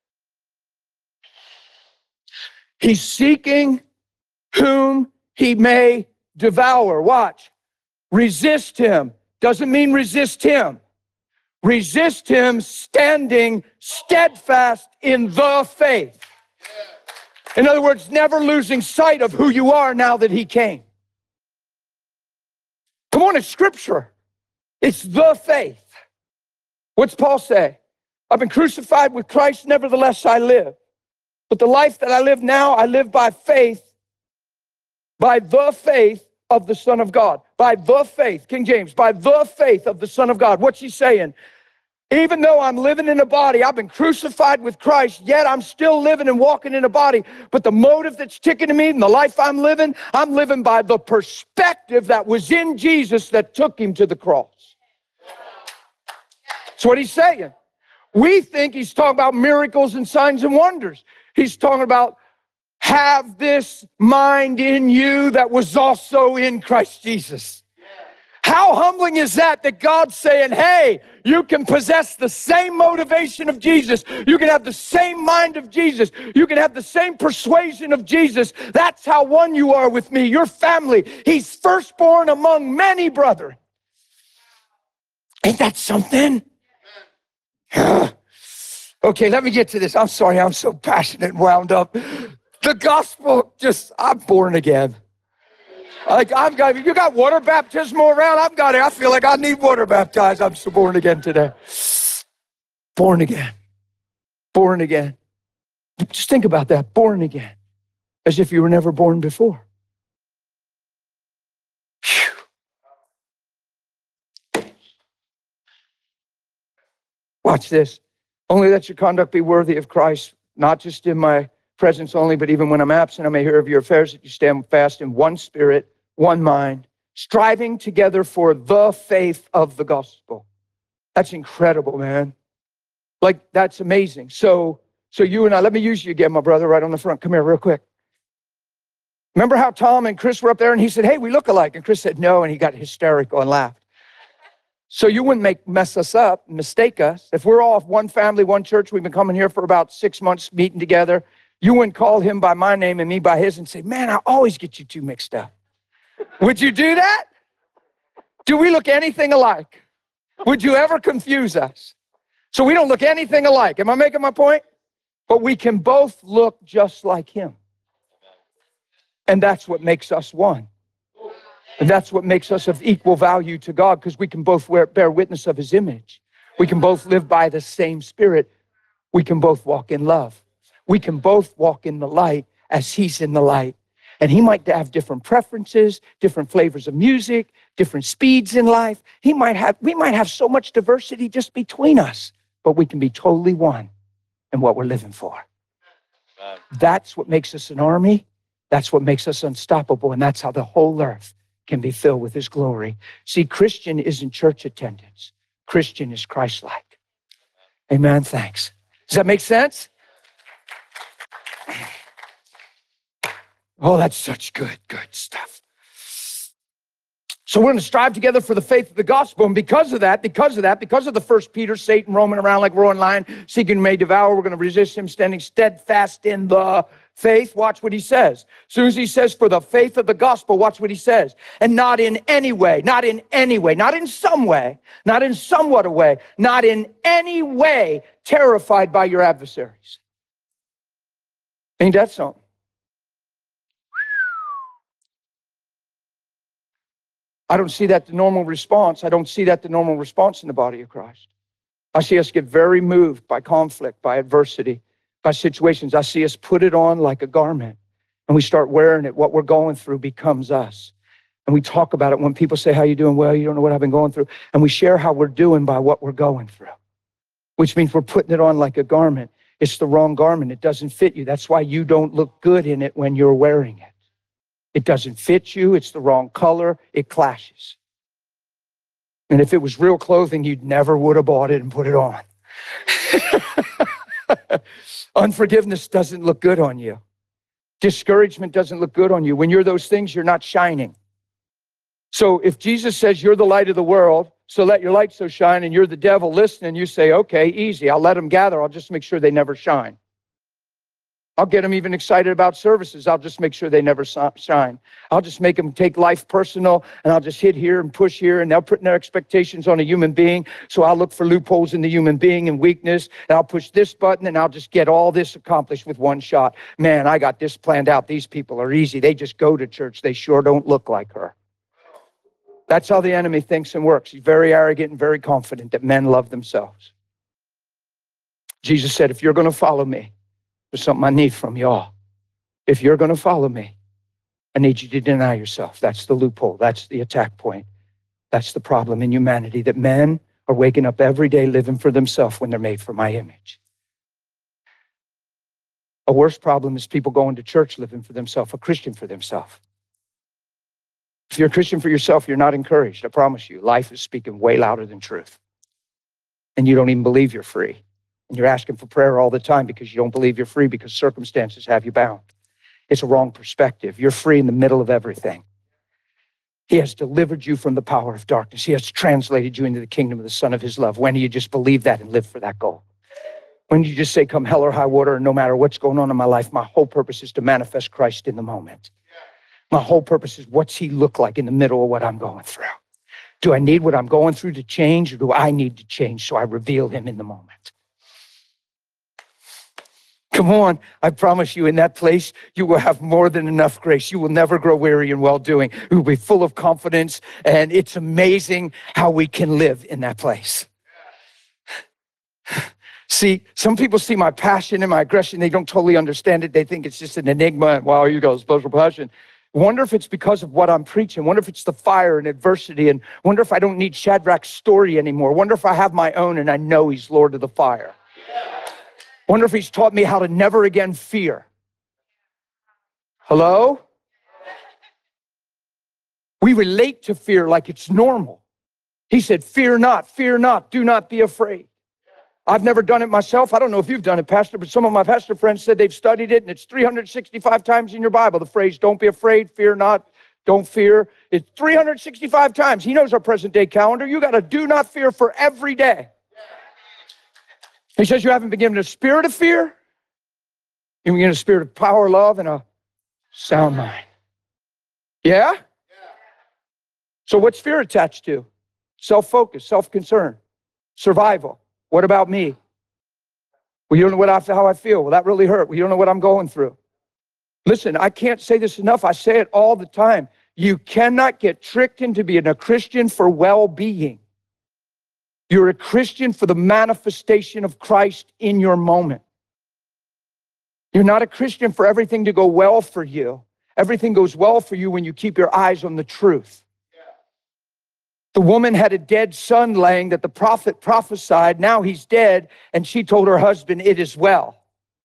He's seeking whom he may devour. Watch. Resist him. Doesn't mean resist him. Resist him standing steadfast in the faith. In other words, never losing sight of who you are now that he came. Come on, it's scripture. It's the faith. What's Paul say? I've been crucified with Christ, nevertheless I live. But the life that I live now, I live by faith, by the faith of the Son of God. By the faith, King James, by the faith of the Son of God. What's he saying? Even though I'm living in a body, I've been crucified with Christ, yet I'm still living and walking in a body. But the motive that's ticking to me and the life I'm living by the perspective that was in Jesus that took him to the cross. That's what he's saying. We think he's talking about miracles and signs and wonders. He's talking about have this mind in you that was also in Christ Jesus. How humbling is that God's saying, hey, you can possess the same motivation of Jesus. You can have the same mind of Jesus. You can have the same persuasion of Jesus. That's how one you are with me, your family. He's firstborn among many brethren. Ain't that something? Okay, let me get to this. I'm sorry, I'm so passionate and wound up. The gospel, I'm born again. Like you got water baptismal around? I've got it. I feel like I need water baptized. I'm so born again today. Born again. Born again. Just think about that. Born again. As if you were never born before. Whew. Watch this. Only let your conduct be worthy of Christ, not just in my presence only, but even when I'm absent, I may hear of your affairs, that you stand fast in one spirit, one mind, striving together for the faith of the gospel. That's incredible, man. Like, that's amazing. So you and I, let me use you again, my brother, right on the front. Come here real quick. Remember how Tom and Chris were up there and he said, hey, we look alike. And Chris said, no, and he got hysterical and laughed. So you wouldn't mess us up, mistake us. If we're all one family, one church, we've been coming here for about 6 months, meeting together, you wouldn't call him by my name and me by his and say, man, I always get you two mixed up. Would you do that? Do we look anything alike? Would you ever confuse us? So we don't look anything alike. Am I making my point? But we can both look just like him. And that's what makes us one. And that's what makes us of equal value to God, because we can both bear witness of his image. We can both live by the same spirit. We can both walk in love. We can both walk in the light as he's in the light. And he might have different preferences, different flavors of music, different speeds in life. We might have so much diversity just between us, but we can be totally one in what we're living for. That's what makes us an army. That's what makes us unstoppable. And that's how the whole earth can be filled with his glory. See, Christian isn't church attendance. Christian is Christ-like. Amen. Thanks. Does that make sense? Oh, that's such good stuff. So we're going to strive together for the faith of the gospel. And because of the 1 Peter, Satan roaming around like a roaring lion, seeking may devour, we're going to resist him, standing steadfast in the faith. Watch what he says. As soon as he says for the faith of the gospel, watch what he says. And not in any way, not in some way, not in somewhat a way, not in any way terrified by your adversaries. Ain't that something? I don't see that the normal response. I don't see that the normal response in the body of Christ. I see us get very moved by conflict, by adversity, by situations. I see us put it on like a garment, and we start wearing it. What we're going through becomes us. And we talk about it when people say, how you doing? Well, you don't know what I've been going through. And we share how we're doing by what we're going through, which means we're putting it on like a garment. It's the wrong garment. It doesn't fit you. That's why you don't look good in it when you're wearing it. It doesn't fit you. It's the wrong color. It clashes. And if it was real clothing, you'd never would have bought it and put it on. Unforgiveness doesn't look good on you. Discouragement doesn't look good on you. When you're those things, you're not shining. So if Jesus says you're the light of the world, so let your light so shine, and you're the devil listening, you say, okay, easy. I'll let them gather. I'll just make sure they never shine. I'll get them even excited about services. I'll just make sure they never shine. I'll just make them take life personal, and I'll just hit here and push here, and they'll put their expectations on a human being. So I'll look for loopholes in the human being and weakness, and I'll push this button, and I'll just get all this accomplished with one shot. Man, I got this planned out. These people are easy. They just go to church. They sure don't look like her. That's how the enemy thinks and works. He's very arrogant and very confident that men love themselves. Jesus said, if you're going to follow me, there's something I need from y'all. If you're going to follow me, I need you to deny yourself. That's the loophole. That's the attack point. That's the problem in humanity, that men are waking up every day living for themselves when they're made for my image. A worse problem is people going to church living for themselves, a Christian for themselves. If you're a Christian for yourself, you're not encouraged. I promise you, life is speaking way louder than truth. And you don't even believe you're free. And you're asking for prayer all the time because you don't believe you're free, because circumstances have you bound. It's a wrong perspective. You're free in the middle of everything. He has delivered you from the power of darkness. He has translated you into the kingdom of the Son of his love. When do you just believe that and live for that goal? When do you just say, come hell or high water, and no matter what's going on in my life, my whole purpose is to manifest Christ in the moment. My whole purpose is, what's he look like in the middle of what I'm going through? Do I need what I'm going through to change, or do I need to change so I reveal him in the moment? Come on, I promise you, in that place, you will have more than enough grace. You will never grow weary in well-doing. You will be full of confidence, and it's amazing how we can live in that place. See, some people see my passion and my aggression. They don't totally understand it. They think it's just an enigma. And wow, you got special passion. Wonder if it's because of what I'm preaching. Wonder if it's the fire and adversity. And wonder if I don't need Shadrach's story anymore. Wonder if I have my own and I know he's Lord of the fire. Wonder if he's taught me how to never again fear. Hello? We relate to fear like it's normal. He said, fear not, do not be afraid. I've never done it myself. I don't know if you've done it, Pastor, but some of my pastor friends said they've studied it, and it's 365 times in your Bible, the phrase, don't be afraid, fear not, don't fear. It's 365 times. He knows our present day calendar. You got to do not fear for every day. He says you haven't been given a spirit of fear. You've been given a spirit of power, love, and a sound mind. Yeah? So what's fear attached to? Self-focus, self-concern, survival. What about me? Well, you don't know how I feel. Well, that really hurt. Well, you don't know what I'm going through. Listen, I can't say this enough. I say it all the time. You cannot get tricked into being a Christian for well-being. You're a Christian for the manifestation of Christ in your moment. You're not a Christian for everything to go well for you. Everything goes well for you when you keep your eyes on the truth. The woman had a dead son laying that the prophet prophesied. Now he's dead, and she told her husband, it is well.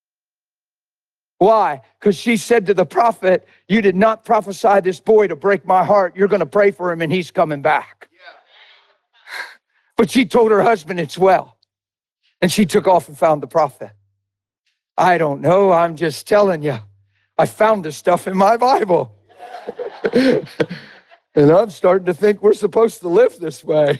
Why? Because she said to the prophet, you did not prophesy this boy to break my heart. You're going to pray for him, and he's coming back. But she told her husband it's well. And she took off and found the prophet. I don't know. I'm just telling you. I found this stuff in my Bible. And I'm starting to think we're supposed to live this way.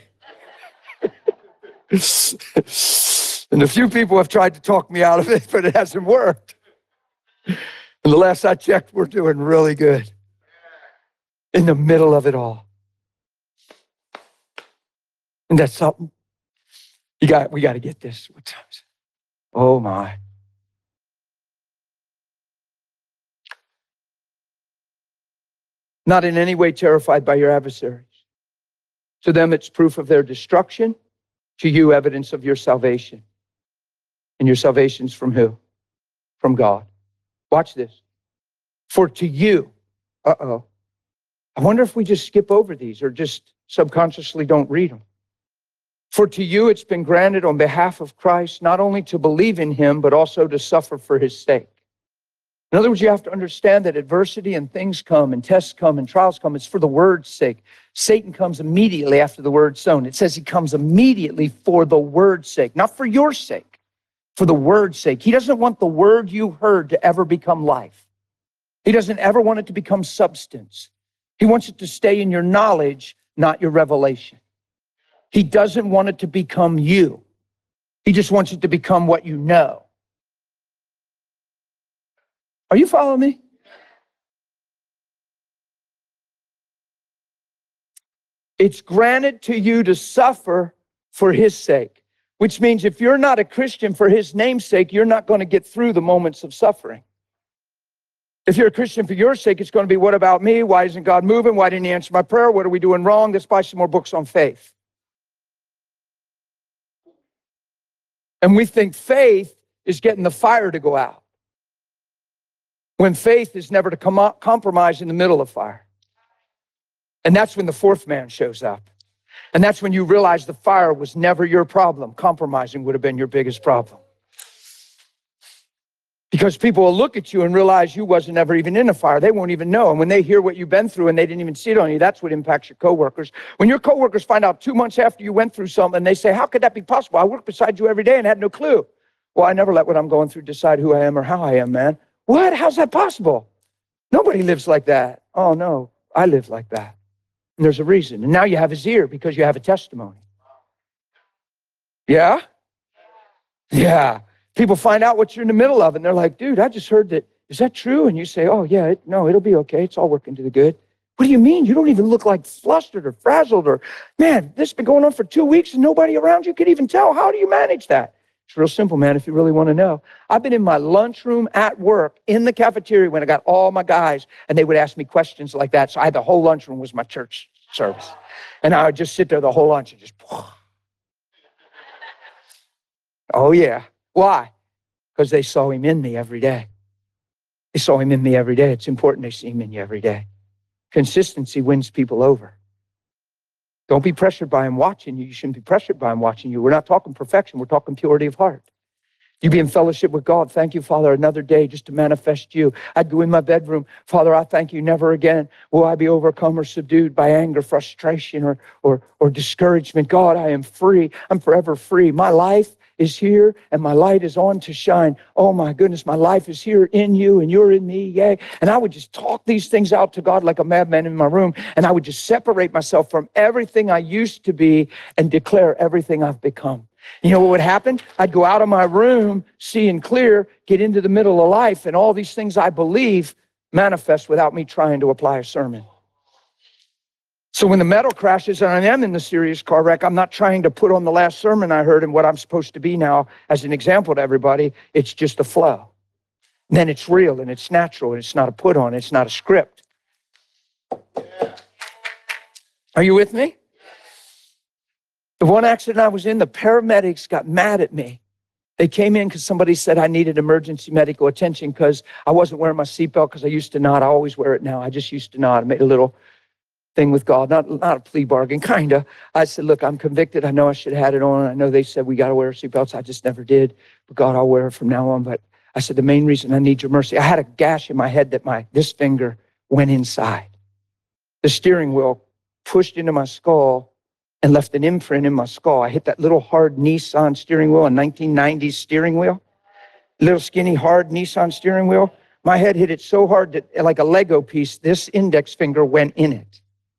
And a few people have tried to talk me out of it, but it hasn't worked. And the last I checked, we're doing really good. In the middle of it all. And that's something. We got to get this. What time is it? Oh my. Not in any way terrified by your adversaries. To them, it's proof of their destruction. To you, evidence of your salvation. And your salvation's from who? From God. Watch this. For to you, I wonder if we just skip over these or just subconsciously don't read them. For to you, it's been granted on behalf of Christ, not only to believe in him, but also to suffer for his sake. In other words, you have to understand that adversity and things come and tests come and trials come. It's for the word's sake. Satan comes immediately after the word's sown. It says he comes immediately for the word's sake, not for your sake, for the word's sake. He doesn't want the word you heard to ever become life. He doesn't ever want it to become substance. He wants it to stay in your knowledge, not your revelation. He doesn't want it to become you. He just wants it to become what you know. Are you following me? It's granted to you to suffer for his sake, which means if you're not a Christian for his name's sake, you're not going to get through the moments of suffering. If you're a Christian for your sake, it's going to be, what about me? Why isn't God moving? Why didn't he answer my prayer? What are we doing wrong? Let's buy some more books on faith. And we think faith is getting the fire to go out, when faith is never to compromise in the middle of fire. And that's when the fourth man shows up. And that's when you realize the fire was never your problem. Compromising would have been your biggest problem. Because people will look at you and realize you wasn't ever even in a fire. They won't even know. And when they hear what you've been through and they didn't even see it on you, that's what impacts your coworkers. When your coworkers find out 2 months after you went through something, and they say, how could that be possible? I work beside you every day and had no clue. Well, I never let what I'm going through decide who I am or how I am, man. What? How's that possible? Nobody lives like that. Oh, no, I live like that. And there's a reason. And now you have his ear because you have a testimony. Yeah? Yeah. People find out what you're in the middle of, and they're like, dude, I just heard that. Is that true? And you say, oh, yeah, no, it'll be okay. It's all working to the good. What do you mean? You don't even look like flustered or frazzled or, man, this has been going on for 2 weeks and nobody around you can even tell. How do you manage that? It's real simple, man, if you really want to know. I've been in my lunchroom at work, in the cafeteria when I got all my guys, and they would ask me questions like that. So I had the whole lunchroom was my church service. And I would just sit there the whole lunch and just, oh yeah. Why? Because they saw him in me every day. They saw him in me every day. It's important they see him in you every day. Consistency wins people over. Don't be pressured by him watching you. You shouldn't be pressured by him watching you. We're not talking perfection. We're talking purity of heart. You be in fellowship with God. Thank you, Father, another day just to manifest you. I'd go in my bedroom. Father, I thank you. Never again will I be overcome or subdued by anger, frustration, or discouragement. God, I am free. I'm forever free. My life is here and my light is on to shine. Oh my goodness, my life is here in you and you're in me. Yay. And I would just talk these things out to God like a madman in my room. And I would just separate myself from everything I used to be and declare everything I've become. You know what would happen? I'd go out of my room, seeing clear, get into the middle of life, and all these things I believe manifest without me trying to apply a sermon. So when the metal crashes and I am in the serious car wreck, I'm not trying to put on the last sermon I heard and what I'm supposed to be now as an example to everybody. It's just a flow. And then it's real and it's natural and it's not a put on. It's not a script. Are you with me? The one accident I was in, the paramedics got mad at me. They came in because somebody said I needed emergency medical attention because I wasn't wearing my seatbelt because I used to not. I always wear it now. I just used to not. I made a little thing with God, not a plea bargain, kind of. I said, look, I'm convicted. I know I should have had it on. I know they said we got to wear seatbelts. I just never did. But God, I'll wear it from now on. But I said, the main reason I need your mercy, I had a gash in my head that this finger went inside. The steering wheel pushed into my skull and left an imprint in my skull. I hit that little hard Nissan steering wheel, a 1990s steering wheel. Little skinny, hard Nissan steering wheel. My head hit it so hard that like a Lego piece, this index finger went in it.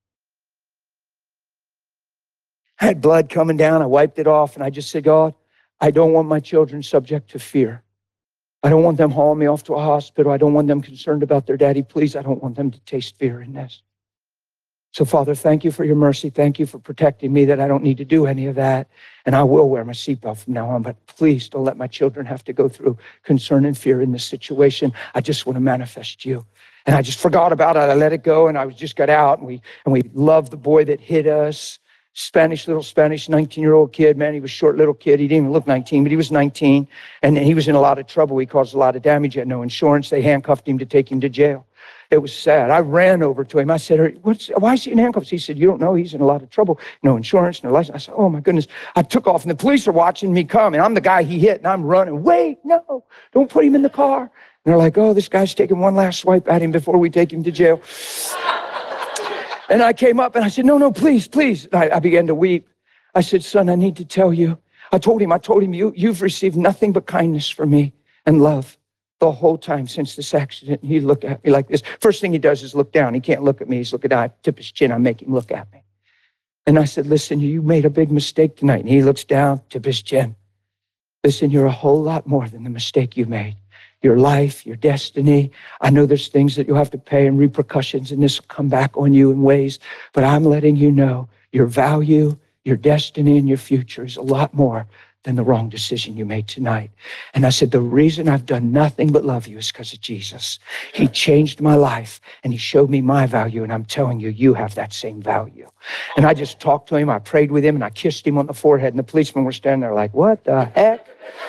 I had blood coming down. I wiped it off and I just said, God, I don't want my children subject to fear. I don't want them hauling me off to a hospital. I don't want them concerned about their daddy. Please, I don't want them to taste fear in this. So, Father, thank you for your mercy. Thank you for protecting me that I don't need to do any of that. And I will wear my seatbelt from now on. But please don't let my children have to go through concern and fear in this situation. I just want to manifest you. And I just forgot about it. I let it go and I just got out and we loved the boy that hit us. Little Spanish 19-year-old kid, man. He was a short little kid. He didn't even look 19, but he was 19. And he was in a lot of trouble. He caused a lot of damage. He had no insurance. They handcuffed him to take him to jail. It was sad. I ran over to him. I said, why is he in handcuffs? He said, you don't know. He's in a lot of trouble. No insurance, no license. I said, oh, my goodness. I took off, and the police are watching me come, and I'm the guy he hit, and I'm running. Wait, no, don't put him in the car. And they're like, oh, this guy's taking one last swipe at him before we take him to jail. And I came up, and I said, no, please, please. I began to weep. I said, son, I need to tell you. I told him, you've received nothing but kindness from me and love. The whole time since this accident, he looked at me like this. First thing he does is look down. He can't look at me. He's looking down. I tip his chin. I make him look at me. And I said, listen, you made a big mistake tonight. And he looks down, tip his chin. Listen, you're a whole lot more than the mistake you made. Your life, your destiny. I know there's things that you'll have to pay and repercussions, and this will come back on you in ways. But I'm letting you know your value, your destiny, and your future is a lot more than the wrong decision you made tonight. And I said, the reason I've done nothing but love you is because of Jesus. He changed my life and he showed me my value. And I'm telling you, you have that same value. And I just talked to him. I prayed with him and I kissed him on the forehead. And the policemen were standing there like, what the heck?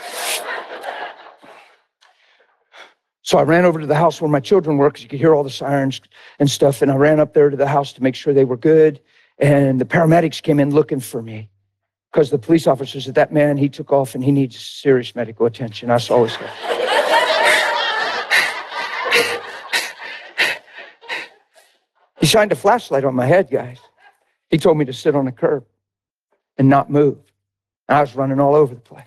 So I ran over to the house where my children were because you could hear all the sirens and stuff. And I ran up there to the house to make sure they were good. And the paramedics came in looking for me. Because the police officer said, that man, he took off and he needs serious medical attention. I saw his head. He shined a flashlight on my head, guys. He told me to sit on the curb and not move. And I was running all over the place.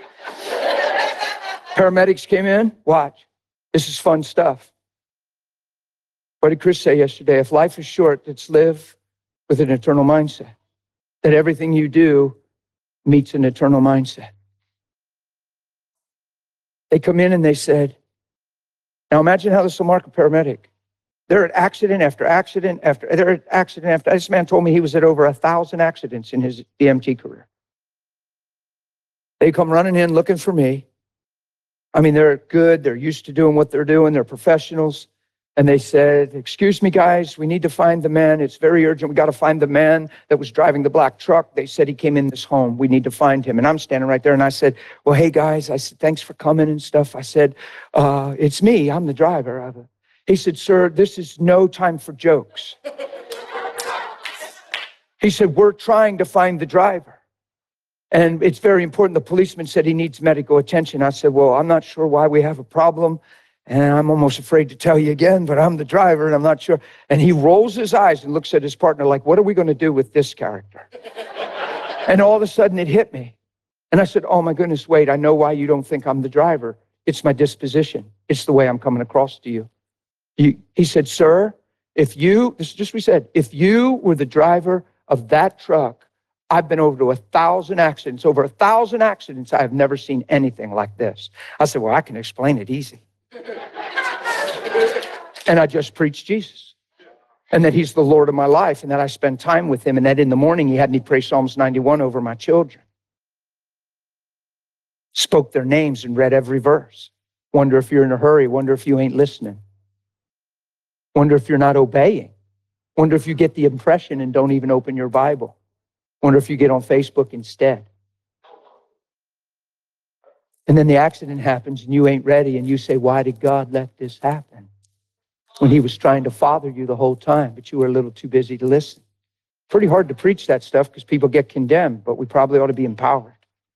Paramedics came in. Watch. This is fun stuff. What did Chris say yesterday? If life is short, let's live with an eternal mindset. That everything you do meets an eternal mindset. They come in and they said, now imagine how this will mark a paramedic. They're at accident after accident after, this man told me he was at over 1,000 accidents in his EMT career. They come running in looking for me. I mean, they're good. They're used to doing what they're doing. They're professionals. And they said, excuse me, guys, we need to find the man. It's very urgent. We got to find the man that was driving the black truck. They said he came in this home. We need to find him. And I'm standing right there. And I said, well, hey, guys, I said, thanks for coming and stuff. I said, it's me. I'm the driver. He said, sir, this is no time for jokes. He said, we're trying to find the driver. And it's very important. The policeman said he needs medical attention. I said, well, I'm not sure why we have a problem. And I'm almost afraid to tell you again, but I'm the driver and I'm not sure. And he rolls his eyes and looks at his partner like, what are we going to do with this character? And all of a sudden it hit me. And I said, oh my goodness, wait, I know why you don't think I'm the driver. It's my disposition. It's the way I'm coming across to you. He said, sir, this is just what we said, if you were the driver of that truck, I've been over to 1,000 accidents. Over 1,000 accidents, I have never seen anything like this. I said, well, I can explain it easy. And I just preached Jesus. And that he's the Lord of my life. And that I spend time with him. And that in the morning he had me pray Psalms 91 over my children. Spoke their names and read every verse. Wonder if you're in a hurry. Wonder if you ain't listening. Wonder if you're not obeying. Wonder if you get the impression and don't even open your Bible. Wonder if you get on Facebook instead. And then the accident happens and you ain't ready and you say, why did God let this happen? When he was trying to father you the whole time, but you were a little too busy to listen. Pretty hard to preach that stuff because people get condemned, but we probably ought to be empowered.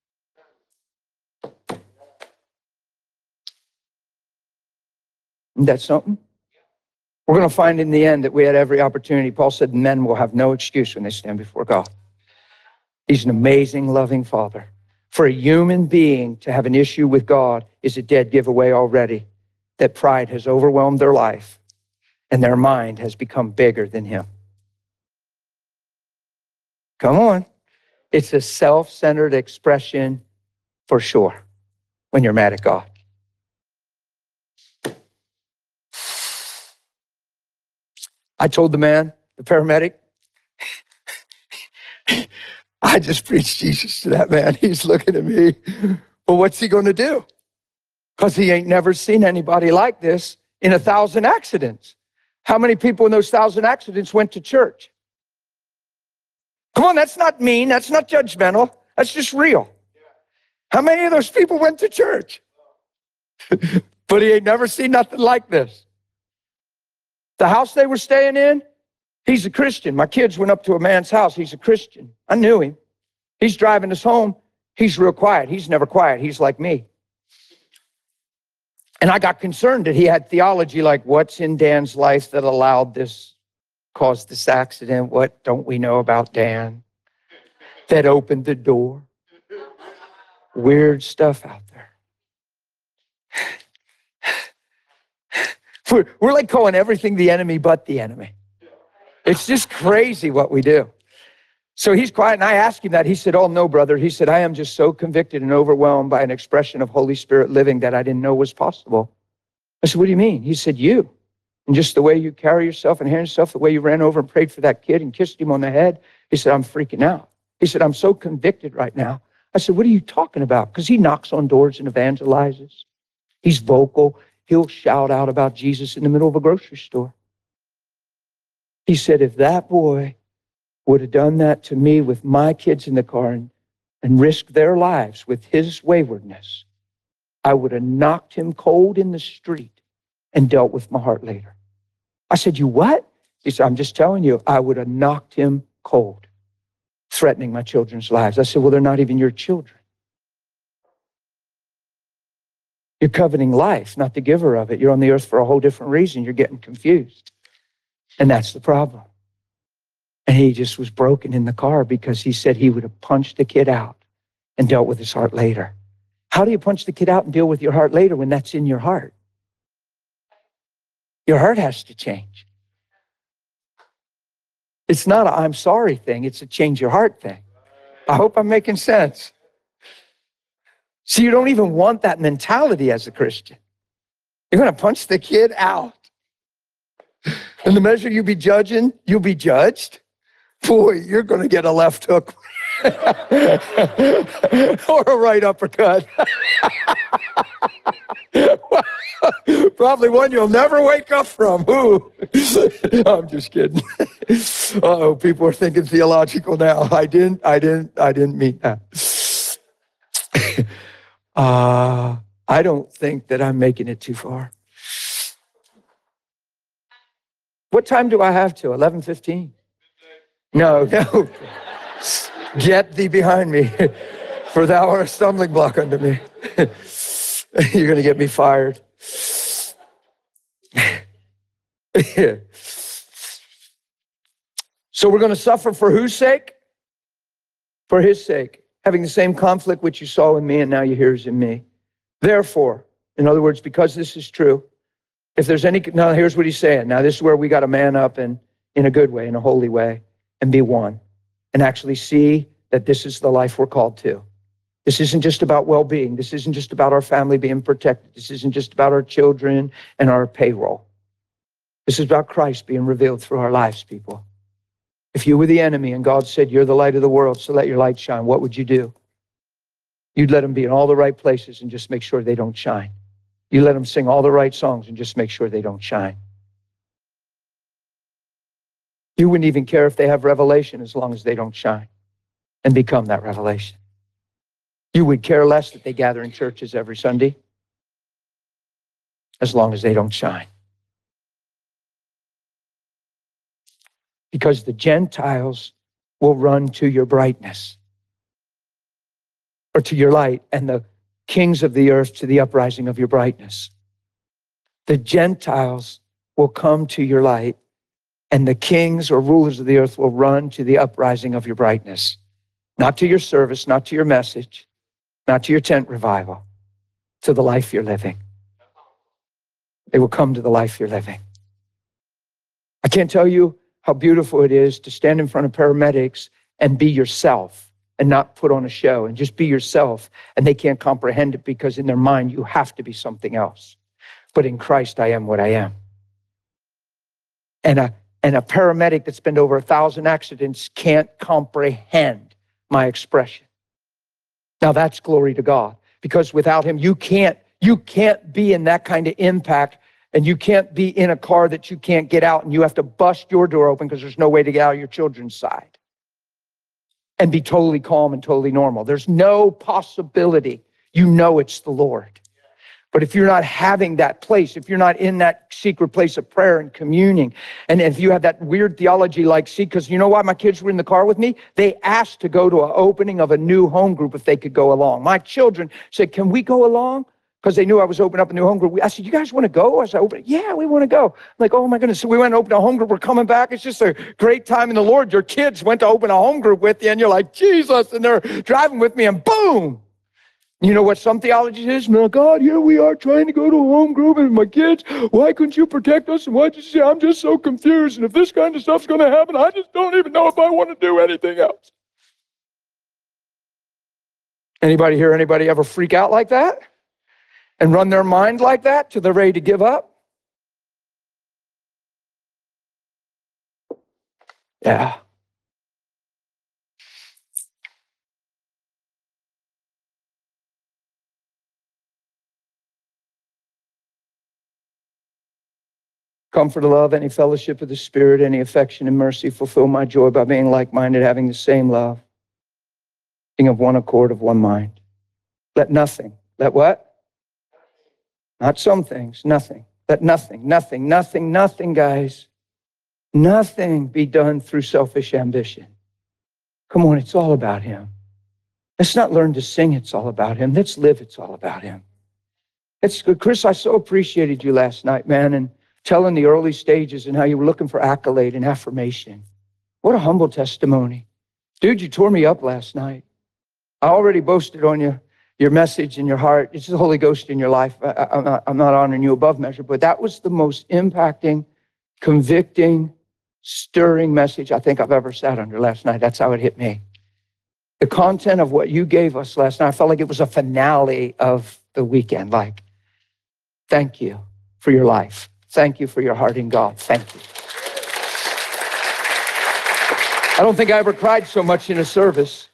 Isn't that something? We're going to find in the end that we had every opportunity. Paul said men will have no excuse when they stand before God. He's an amazing, loving Father. For a human being to have an issue with God is a dead giveaway already, that pride has overwhelmed their life and their mind has become bigger than him. Come on. It's a self-centered expression for sure when you're mad at God. I told the man, the paramedic, I just preached Jesus to that man. He's looking at me. Well, what's he going to do? Because he ain't never seen anybody like this in 1,000 accidents. How many people in those 1,000 accidents went to church? Come on, that's not mean. That's not judgmental. That's just real. How many of those people went to church? But he ain't never seen nothing like this. The house they were staying in, he's a Christian. My kids went up to a man's house. He's a Christian. I knew him. He's driving us home. He's real quiet. He's never quiet. He's like me. And I got concerned that he had theology like, what's in Dan's life that allowed this, caused this accident? What don't we know about Dan that opened the door? Weird stuff out there. We're like calling everything the enemy but the enemy. It's just crazy what we do. So he's quiet, and I asked him that. He said, oh, no, brother. He said, I am just so convicted and overwhelmed by an expression of Holy Spirit living that I didn't know was possible. I said, what do you mean? He said, you. And just the way you carry yourself and handle yourself, the way you ran over and prayed for that kid and kissed him on the head. He said, I'm freaking out. He said, I'm so convicted right now. I said, what are you talking about? Because he knocks on doors and evangelizes. He's vocal. He'll shout out about Jesus in the middle of a grocery store. He said, if that boy would have done that to me with my kids in the car and risked their lives with his waywardness, I would have knocked him cold in the street and dealt with my heart later. I said, you what? He said, I'm just telling you, I would have knocked him cold, threatening my children's lives. I said, well, they're not even your children. You're coveting life, not the giver of it. You're on the earth for a whole different reason. You're getting confused. And that's the problem. And he just was broken in the car because he said he would have punched the kid out and dealt with his heart later. How do you punch the kid out and deal with your heart later when that's in your heart? Your heart has to change. It's not a I'm sorry thing. It's a change your heart thing. I hope I'm making sense. See, you don't even want that mentality as a Christian. You're going to punch the kid out. And the measure you be judging, you'll be judged. Boy, you're going to get a left hook. Or a right uppercut. Probably one you'll never wake up from. Ooh. I'm just kidding. Uh-oh, people are thinking theological now. I didn't mean that. I don't think that I'm making it too far. What time do I have to? 11:15? No. Get thee behind me, for thou art a stumbling block unto me. You're going to get me fired. So we're going to suffer for whose sake? For his sake. Having the same conflict which you saw in me and now you hear is in me. Therefore, in other words, because this is true, if there's any, now here's what he's saying. Now this is where we got to man up and in a good way, in a holy way, and be one. And actually see that this is the life we're called to. This isn't just about well-being. This isn't just about our family being protected. This isn't just about our children and our payroll. This is about Christ being revealed through our lives, people. If you were the enemy and God said, you're the light of the world, so let your light shine, what would you do? You'd let them be in all the right places and just make sure they don't shine. You let them sing all the right songs and just make sure they don't shine. You wouldn't even care if they have revelation as long as they don't shine and become that revelation. You would care less that they gather in churches every Sunday as long as they don't shine. Because the Gentiles will run to your brightness or to your light, and the kings of the earth to the uprising of your brightness. The Gentiles will come to your light, and the kings or rulers of the earth will run to the uprising of your brightness. Not to your service, not to your message, not to your tent revival, to the life you're living. They will come to the life you're living. I can't tell you how beautiful it is to stand in front of paramedics and be yourself and not put on a show and just be yourself. And they can't comprehend it because in their mind, you have to be something else. But in Christ, I am what I am. And a paramedic that's been to over 1,000 accidents can't comprehend my expression. Now that's glory to God, because without him, you can't be in that kind of impact, and you can't be in a car that you can't get out and you have to bust your door open because there's no way to get out of your children's side and be totally calm and totally normal. There's no possibility. You know it's the Lord. But if you're not having that place, if you're not in that secret place of prayer and communing, and if you have that weird theology like, see, because you know why my kids were in the car with me? They asked to go to an opening of a new home group if they could go along. My children said, can we go along? Because they knew I was opening up a new home group. I said, you guys want to go? I said, yeah, we want to go. I'm like, oh my goodness. So we went and opened a home group. We're coming back. It's just a great time in the Lord. Your kids went to open a home group with you, and you're like, Jesus, and they're driving with me, and boom. You know what some theology is? No, God, here we are trying to go to a home group, and my kids, why couldn't you protect us? And why'd you say, I'm just so confused, and if this kind of stuff's going to happen, I just don't even know if I want to do anything else. Anybody here, anybody ever freak out like that? And run their mind like that till they're ready to give up? Yeah. Comfort, love, any fellowship of the Spirit, any affection and mercy, fulfill my joy by being like-minded, having the same love, being of one accord, of one mind. Let nothing, let what? Not some things, nothing. Let nothing, guys. Nothing be done through selfish ambition. Come on, it's all about him. Let's not learn to sing, it's all about him. Let's live, it's all about him. It's good. Chris, I so appreciated you last night, man, and telling the early stages and how you were looking for accolade and affirmation. What a humble testimony. Dude, you tore me up last night. I already boasted on you. Your message in your heart. It's the Holy Ghost in your life. I'm not honoring you above measure, but that was the most impacting, convicting, stirring message I think I've ever sat under last night. That's how it hit me. The content of what you gave us last night, I felt like it was a finale of the weekend. Like, thank you for your life. Thank you for your heart in God. Thank you. I don't think I ever cried so much in a service.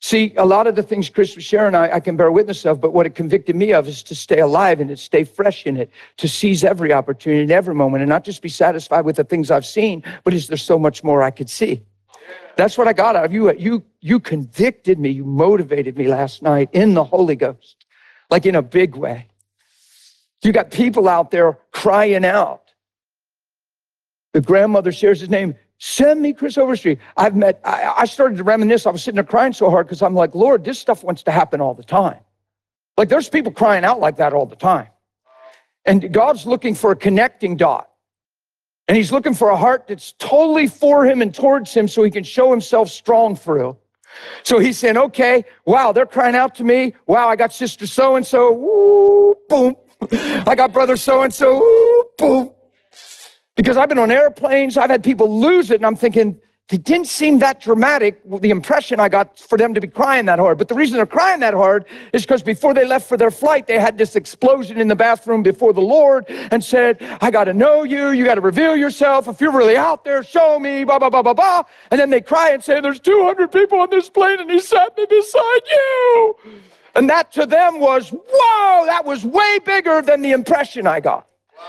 See, a lot of the things Chris was sharing, I can bear witness of, but what it convicted me of is to stay alive in it, stay fresh in it, to seize every opportunity in every moment, and not just be satisfied with the things I've seen, but is there so much more I could see? That's what I got out of you. You convicted me, you motivated me last night in the Holy Ghost, like in a big way. You got people out there crying out. The grandmother shares his name. Send me Chris Overstreet. I started to reminisce. I was sitting there crying so hard because I'm like, Lord, this stuff wants to happen all the time. Like there's people crying out like that all the time. And God's looking for a connecting dot. And he's looking for a heart that's totally for him and towards him so he can show himself strong through. So he's saying, okay, wow, they're crying out to me. Wow, I got sister so-and-so. Woo, boom. I got brother so-and-so. Woo, boom. Because I've been on airplanes, I've had people lose it, and I'm thinking, it didn't seem that dramatic, the impression I got for them to be crying that hard. But the reason they're crying that hard is because before they left for their flight, they had this explosion in the bathroom before the Lord and said, I got to know you, you got to reveal yourself. If you're really out there, show me, blah, blah, blah, blah, blah. And then they cry and say, there's 200 people on this plane, and he sat me beside you. And that to them was, whoa, that was way bigger than the impression I got.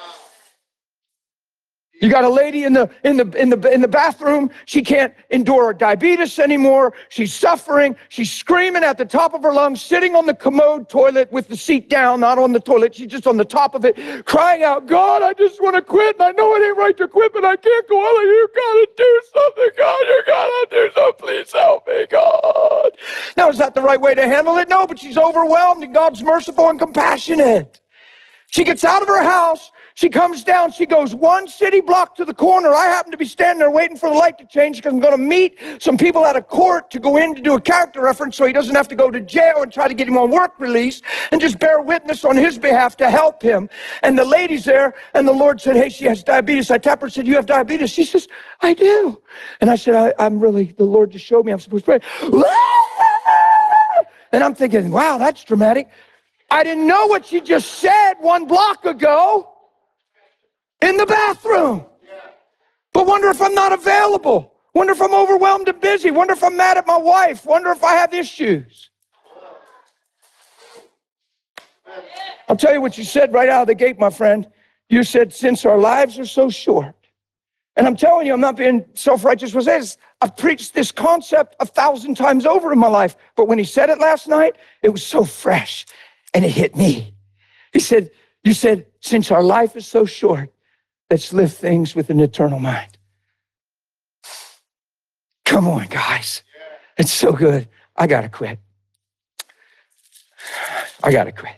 You got a lady in the bathroom. She can't endure diabetes anymore. She's suffering. She's screaming at the top of her lungs, sitting on the commode toilet with the seat down, not on the toilet. She's just on the top of it, crying out, God, I just want to quit. And I know it ain't right to quit, but I can't go on. You got to do something, God. You got to do something. Please help me, God. Now, is that the right way to handle it? No, but she's overwhelmed, and God's merciful and compassionate. She gets out of her house. She comes down, she goes one city block to the corner. I happen to be standing there waiting for the light to change because I'm going to meet some people at a court to go in to do a character reference so he doesn't have to go to jail and try to get him on work release and just bear witness on his behalf to help him. And the lady's there, and the Lord said, hey, she has diabetes. I tapped her and said, you have diabetes? She says, I do. And I said, I'm really, the Lord just showed me I'm supposed to pray. And I'm thinking, wow, that's dramatic. I didn't know what she just said 1 block ago. In the bathroom. But wonder if I'm not available. Wonder if I'm overwhelmed and busy. Wonder if I'm mad at my wife. Wonder if I have issues. I'll tell you what you said right out of the gate, my friend. You said, since our lives are so short. And I'm telling you, I'm not being self-righteous with this. I've preached this concept 1,000 times over in my life. But when he said it last night, it was so fresh. And it hit me. He said, you said, since our life is so short, let's live things with an eternal mind. Come on, guys. It's so good. I got to quit. I got to quit.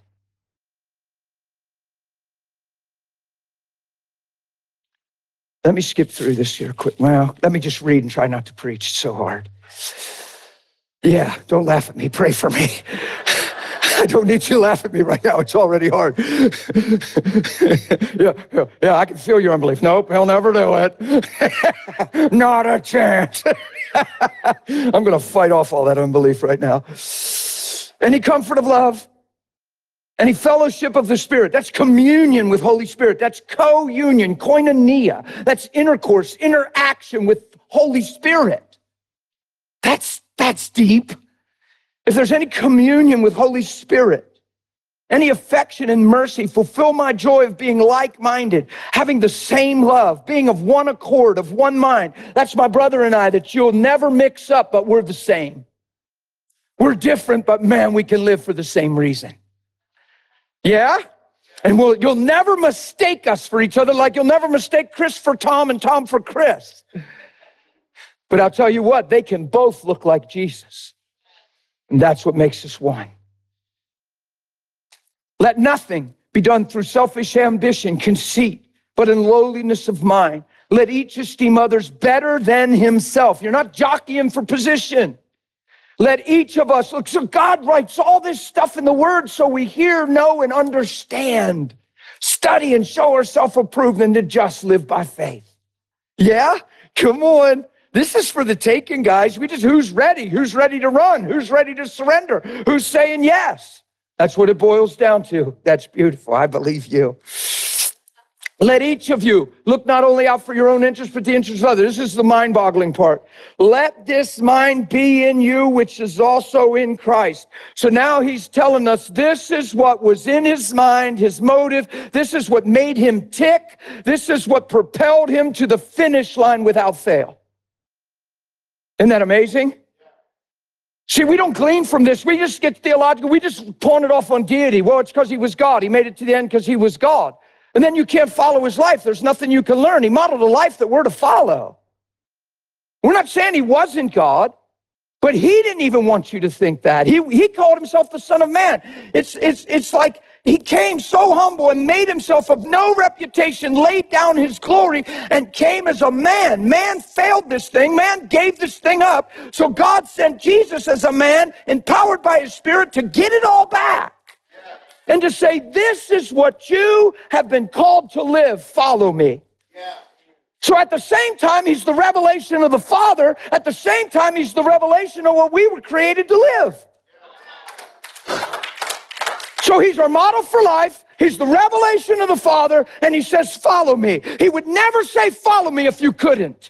Let me skip through this here quick. Well, let me just read and try not to preach. It's so hard. Yeah, don't laugh at me. Pray for me. I don't need you to laugh at me right now. It's already hard. Yeah, I can feel your unbelief. Nope, he'll never do it. Not a chance. I'm going to fight off all that unbelief right now. Any comfort of love, any fellowship of the Spirit. That's communion with Holy Spirit. That's co-union, koinonia. That's intercourse, interaction with Holy Spirit. That's deep. If there's any communion with Holy Spirit, any affection and mercy, fulfill my joy of being like-minded, having the same love, being of one accord, of one mind. That's my brother and I, that you'll never mix up, but we're the same. We're different, but man, we can live for the same reason. Yeah? And you'll never mistake us for each other like you'll never mistake Chris for Tom and Tom for Chris. But I'll tell you what, they can both look like Jesus. And that's what makes us one. Let nothing be done through selfish ambition, conceit, but in lowliness of mind. Let each esteem others better than himself. You're not jockeying for position. Let each of us look. So God writes all this stuff in the Word so we hear, know, and understand. Study and show ourselves approved and to just live by faith. Yeah? Come on. This is for the taking, guys. Who's ready? Who's ready to run? Who's ready to surrender? Who's saying yes? That's what it boils down to. That's beautiful. I believe you. Let each of you look not only out for your own interest, but the interest of others. This is the mind-boggling part. Let this mind be in you, which is also in Christ. So now he's telling us this is what was in his mind, his motive. This is what made him tick. This is what propelled him to the finish line without fail. Isn't that amazing? See, we don't glean from this. We just get theological. We just pawn it off on deity. Well, it's because he was God. He made it to the end because he was God. And then you can't follow his life. There's nothing you can learn. He modeled a life that we're to follow. We're not saying he wasn't God, but he didn't even want you to think that. He called himself the Son of Man. It's like he came so humble and made himself of no reputation, laid down his glory, and came as a man. Man failed this thing. Man gave this thing up. So God sent Jesus as a man, empowered by his Spirit, to get it all back. And to say, this is what you have been called to live. Follow me. Yeah. So at the same time, he's the revelation of the Father. At the same time, he's the revelation of what we were created to live. So he's our model for life. He's the revelation of the Father. And he says, follow me. He would never say, follow me if you couldn't.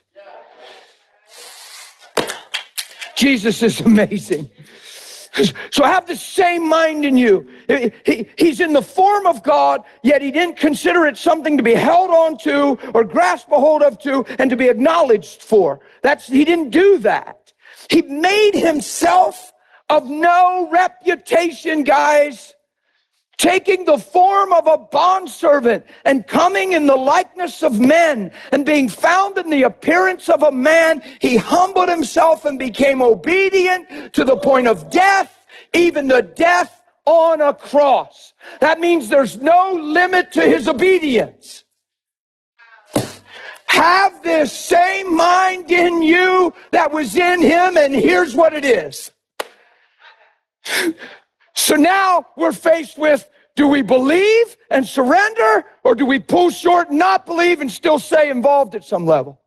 Jesus is amazing. So have the same mind in you. He's in the form of God, yet he didn't consider it something to be held on to or grasp a hold of to and to be acknowledged for. He didn't do that. He made himself of no reputation, guys, taking the form of a bondservant and coming in the likeness of men and being found in the appearance of a man, he humbled himself and became obedient to the point of death, even the death on a cross. That means there's no limit to his obedience. Have this same mind in you that was in him, and here's what it is. So now we're faced with, do we believe and surrender, or do we pull short and not believe and still stay involved at some level?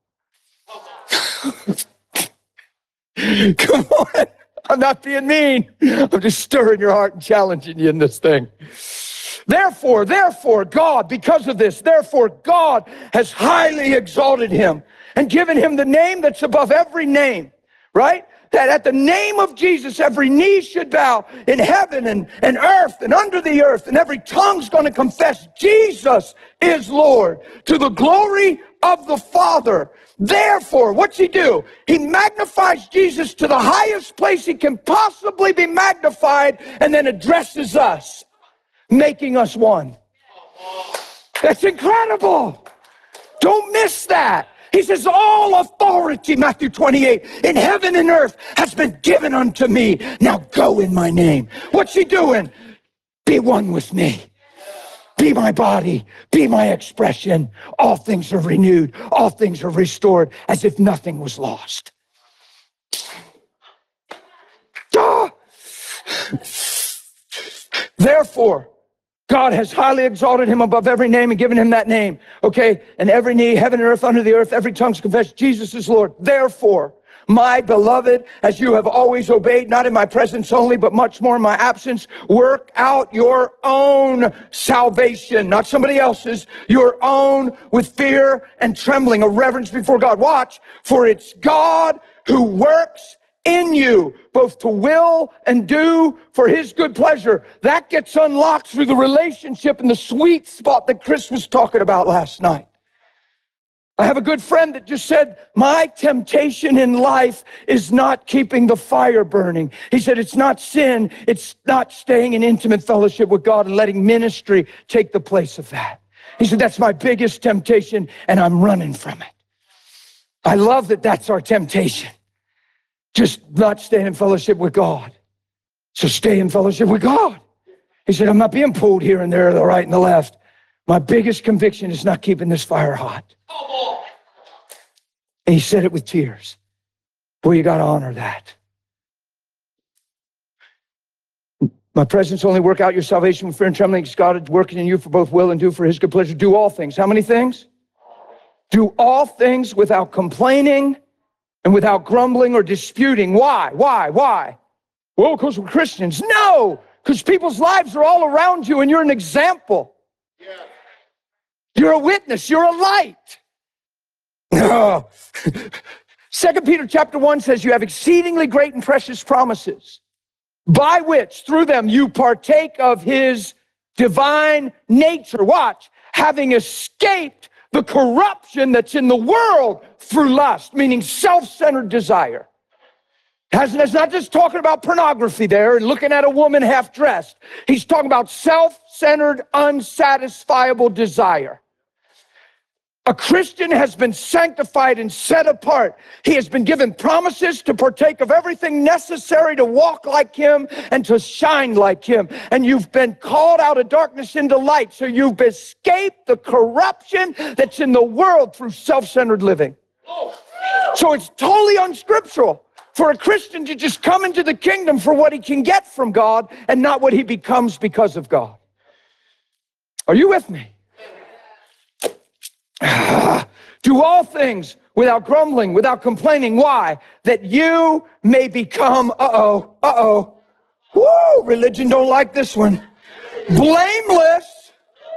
Come on. I'm not being mean. I'm just stirring your heart and challenging you in this thing. Therefore, God, because of this, therefore God has highly exalted him and given him the name that's above every name, right? That at the name of Jesus, every knee should bow in heaven and earth and under the earth, and every tongue's going to confess Jesus is Lord, to the glory of the Father. Therefore, what's he do? He magnifies Jesus to the highest place he can possibly be magnified, and then addresses us, making us one. That's incredible. Don't miss that. He says, all authority, Matthew 28, in heaven and earth has been given unto me. Now go in my name. What's he doing? Be one with me. Be my body. Be my expression. All things are renewed. All things are restored as if nothing was lost. Ah! Therefore, God has highly exalted him above every name and given him that name. Okay? And every knee, heaven and earth, under the earth, every tongue confess Jesus is Lord. Therefore, my beloved, as you have always obeyed, not in my presence only, but much more in my absence, work out your own salvation, not somebody else's, your own, with fear and trembling, a reverence before God. Watch, for it's God who works in you, both to will and do for his good pleasure. That gets unlocked through the relationship and the sweet spot that Chris was talking about last night. I have a good friend that just said, my temptation in life is not keeping the fire burning. He said, it's not sin. It's not staying in intimate fellowship with God and letting ministry take the place of that. He said, that's my biggest temptation, and I'm running from it. I love that that's our temptation. Just not staying in fellowship with God. So stay in fellowship with God. He said, I'm not being pulled here and there, the right and the left. My biggest conviction is not keeping this fire hot. And he said it with tears. Boy, you got to honor that. My presence only work out your salvation with fear and trembling. God is working in you for both will and do for his good pleasure. Do all things. How many things? Do all things without complaining and without grumbling or disputing. Why? Well, because we're Christians. No, because people's lives are all around you and you're an example. Yeah. You're a witness. You're a light. Oh. 2 Peter chapter 1 says you have exceedingly great and precious promises, by which, through them, you partake of his divine nature. Watch. Having escaped the corruption that's in the world through lust, meaning self-centered desire. It's not just talking about pornography there and looking at a woman half-dressed. He's talking about self-centered, unsatisfiable desire. A Christian has been sanctified and set apart. He has been given promises to partake of everything necessary to walk like him and to shine like him. And you've been called out of darkness into light. So you've escaped the corruption that's in the world through self-centered living. So it's totally unscriptural for a Christian to just come into the kingdom for what he can get from God and not what he becomes because of God. Are you with me? Do all things without grumbling, without complaining. Why? That you may become, woo, religion don't like this one. Blameless.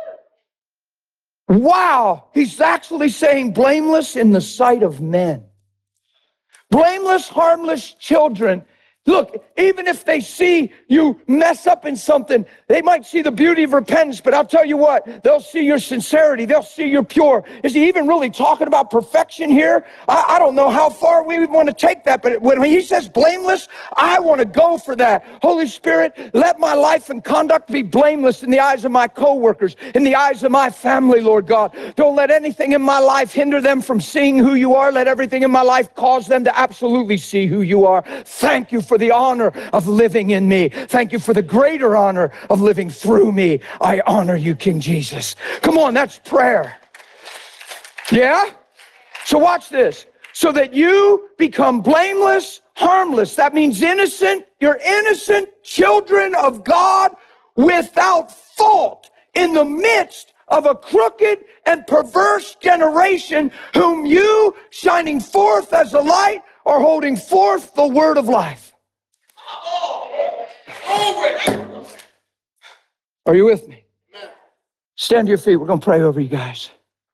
Wow, he's actually saying blameless in the sight of men. Blameless, harmless children. Look, even if they see you mess up in something, they might see the beauty of repentance, but I'll tell you what, they'll see your sincerity. They'll see you're pure. Is he even really talking about perfection here? I don't know how far we would want to take that, but when he says blameless, I want to go for that. Holy Spirit, let my life and conduct be blameless in the eyes of my coworkers, in the eyes of my family, Lord God. Don't let anything in my life hinder them from seeing who you are. Let everything in my life cause them to absolutely see who you are. Thank you for the honor of living in me. Thank you for the greater honor of living through me. I honor you, King Jesus. Come on, that's prayer. Yeah? So watch this. So that you become blameless, harmless. That means innocent. You're innocent children of God without fault in the midst of a crooked and perverse generation whom you, shining forth as a light, are holding forth the word of life. Are you with me? Stand to your feet. We're going to pray over you guys.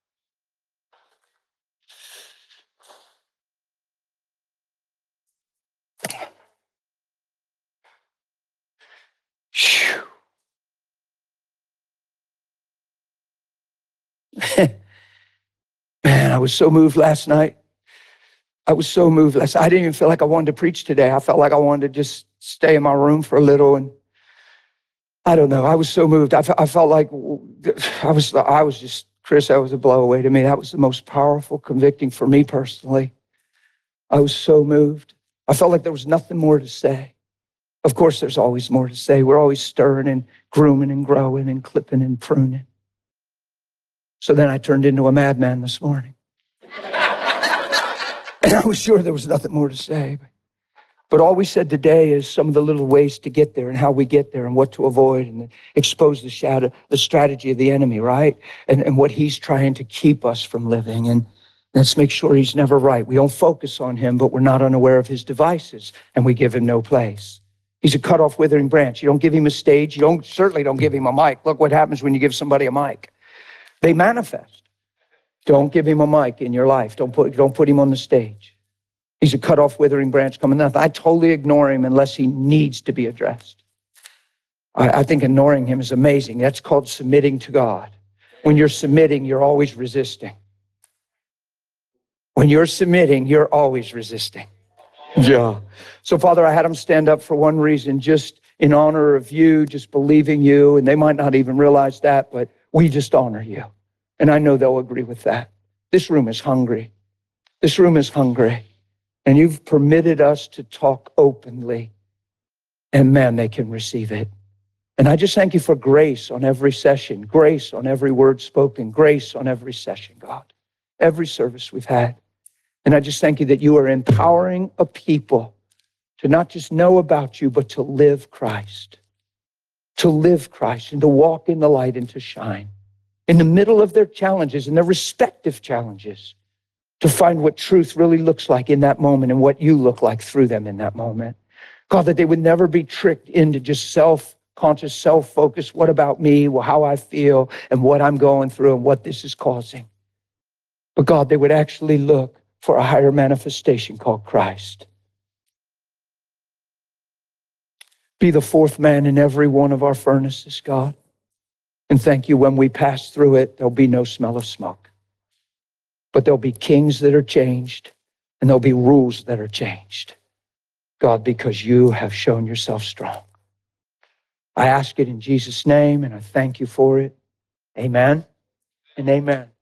Man, I was so moved last night. I didn't even feel like I wanted to preach today. I felt like I wanted to just stay in my room for a little, and I don't know. I was so moved. I felt like I was just, Chris, that was a blow away to me. That was the most powerful, convicting for me personally. I was so moved. I felt like there was nothing more to say. Of course, there's always more to say. We're always stirring and grooming and growing and clipping and pruning. So then I turned into a madman this morning. And I was sure there was nothing more to say. But all we said today is some of the little ways to get there and how we get there and what to avoid and expose the strategy of the enemy, right? And what he's trying to keep us from living. And let's make sure he's never right. We don't focus on him, but we're not unaware of his devices, and we give him no place. He's a cut off, withering branch. You don't give him a stage. You certainly don't give him a mic. Look what happens when you give somebody a mic. They manifest. Don't give him a mic in your life. Don't put him on the stage. He's a cut off, withering branch coming up. I totally ignore him unless he needs to be addressed. I think ignoring him is amazing. That's called submitting to God. When you're submitting, you're always resisting. When you're submitting, you're always resisting. Yeah. So, Father, I had them stand up for one reason, just in honor of you, just believing you, and they might not even realize that, but we just honor you. And I know they'll agree with that. This room is hungry. This room is hungry. And you've permitted us to talk openly. And man, they can receive it. And I just thank you for grace on every session, grace on every word spoken, grace on every session, God. Every service we've had. And I just thank you that you are empowering a people to not just know about you, but to live Christ. To live Christ and to walk in the light and to shine. In the middle of their challenges and their respective challenges, to find what truth really looks like in that moment and what you look like through them in that moment. God, that they would never be tricked into just conscious self-focus. What about me? Well, how I feel and what I'm going through and what this is causing. But God, they would actually look for a higher manifestation called Christ. Be the fourth man in every one of our furnaces, God. And thank you, when we pass through it, there'll be no smell of smoke. But there'll be kings that are changed, and there'll be rules that are changed. God, because you have shown yourself strong. I ask it in Jesus' name, and I thank you for it. Amen and amen.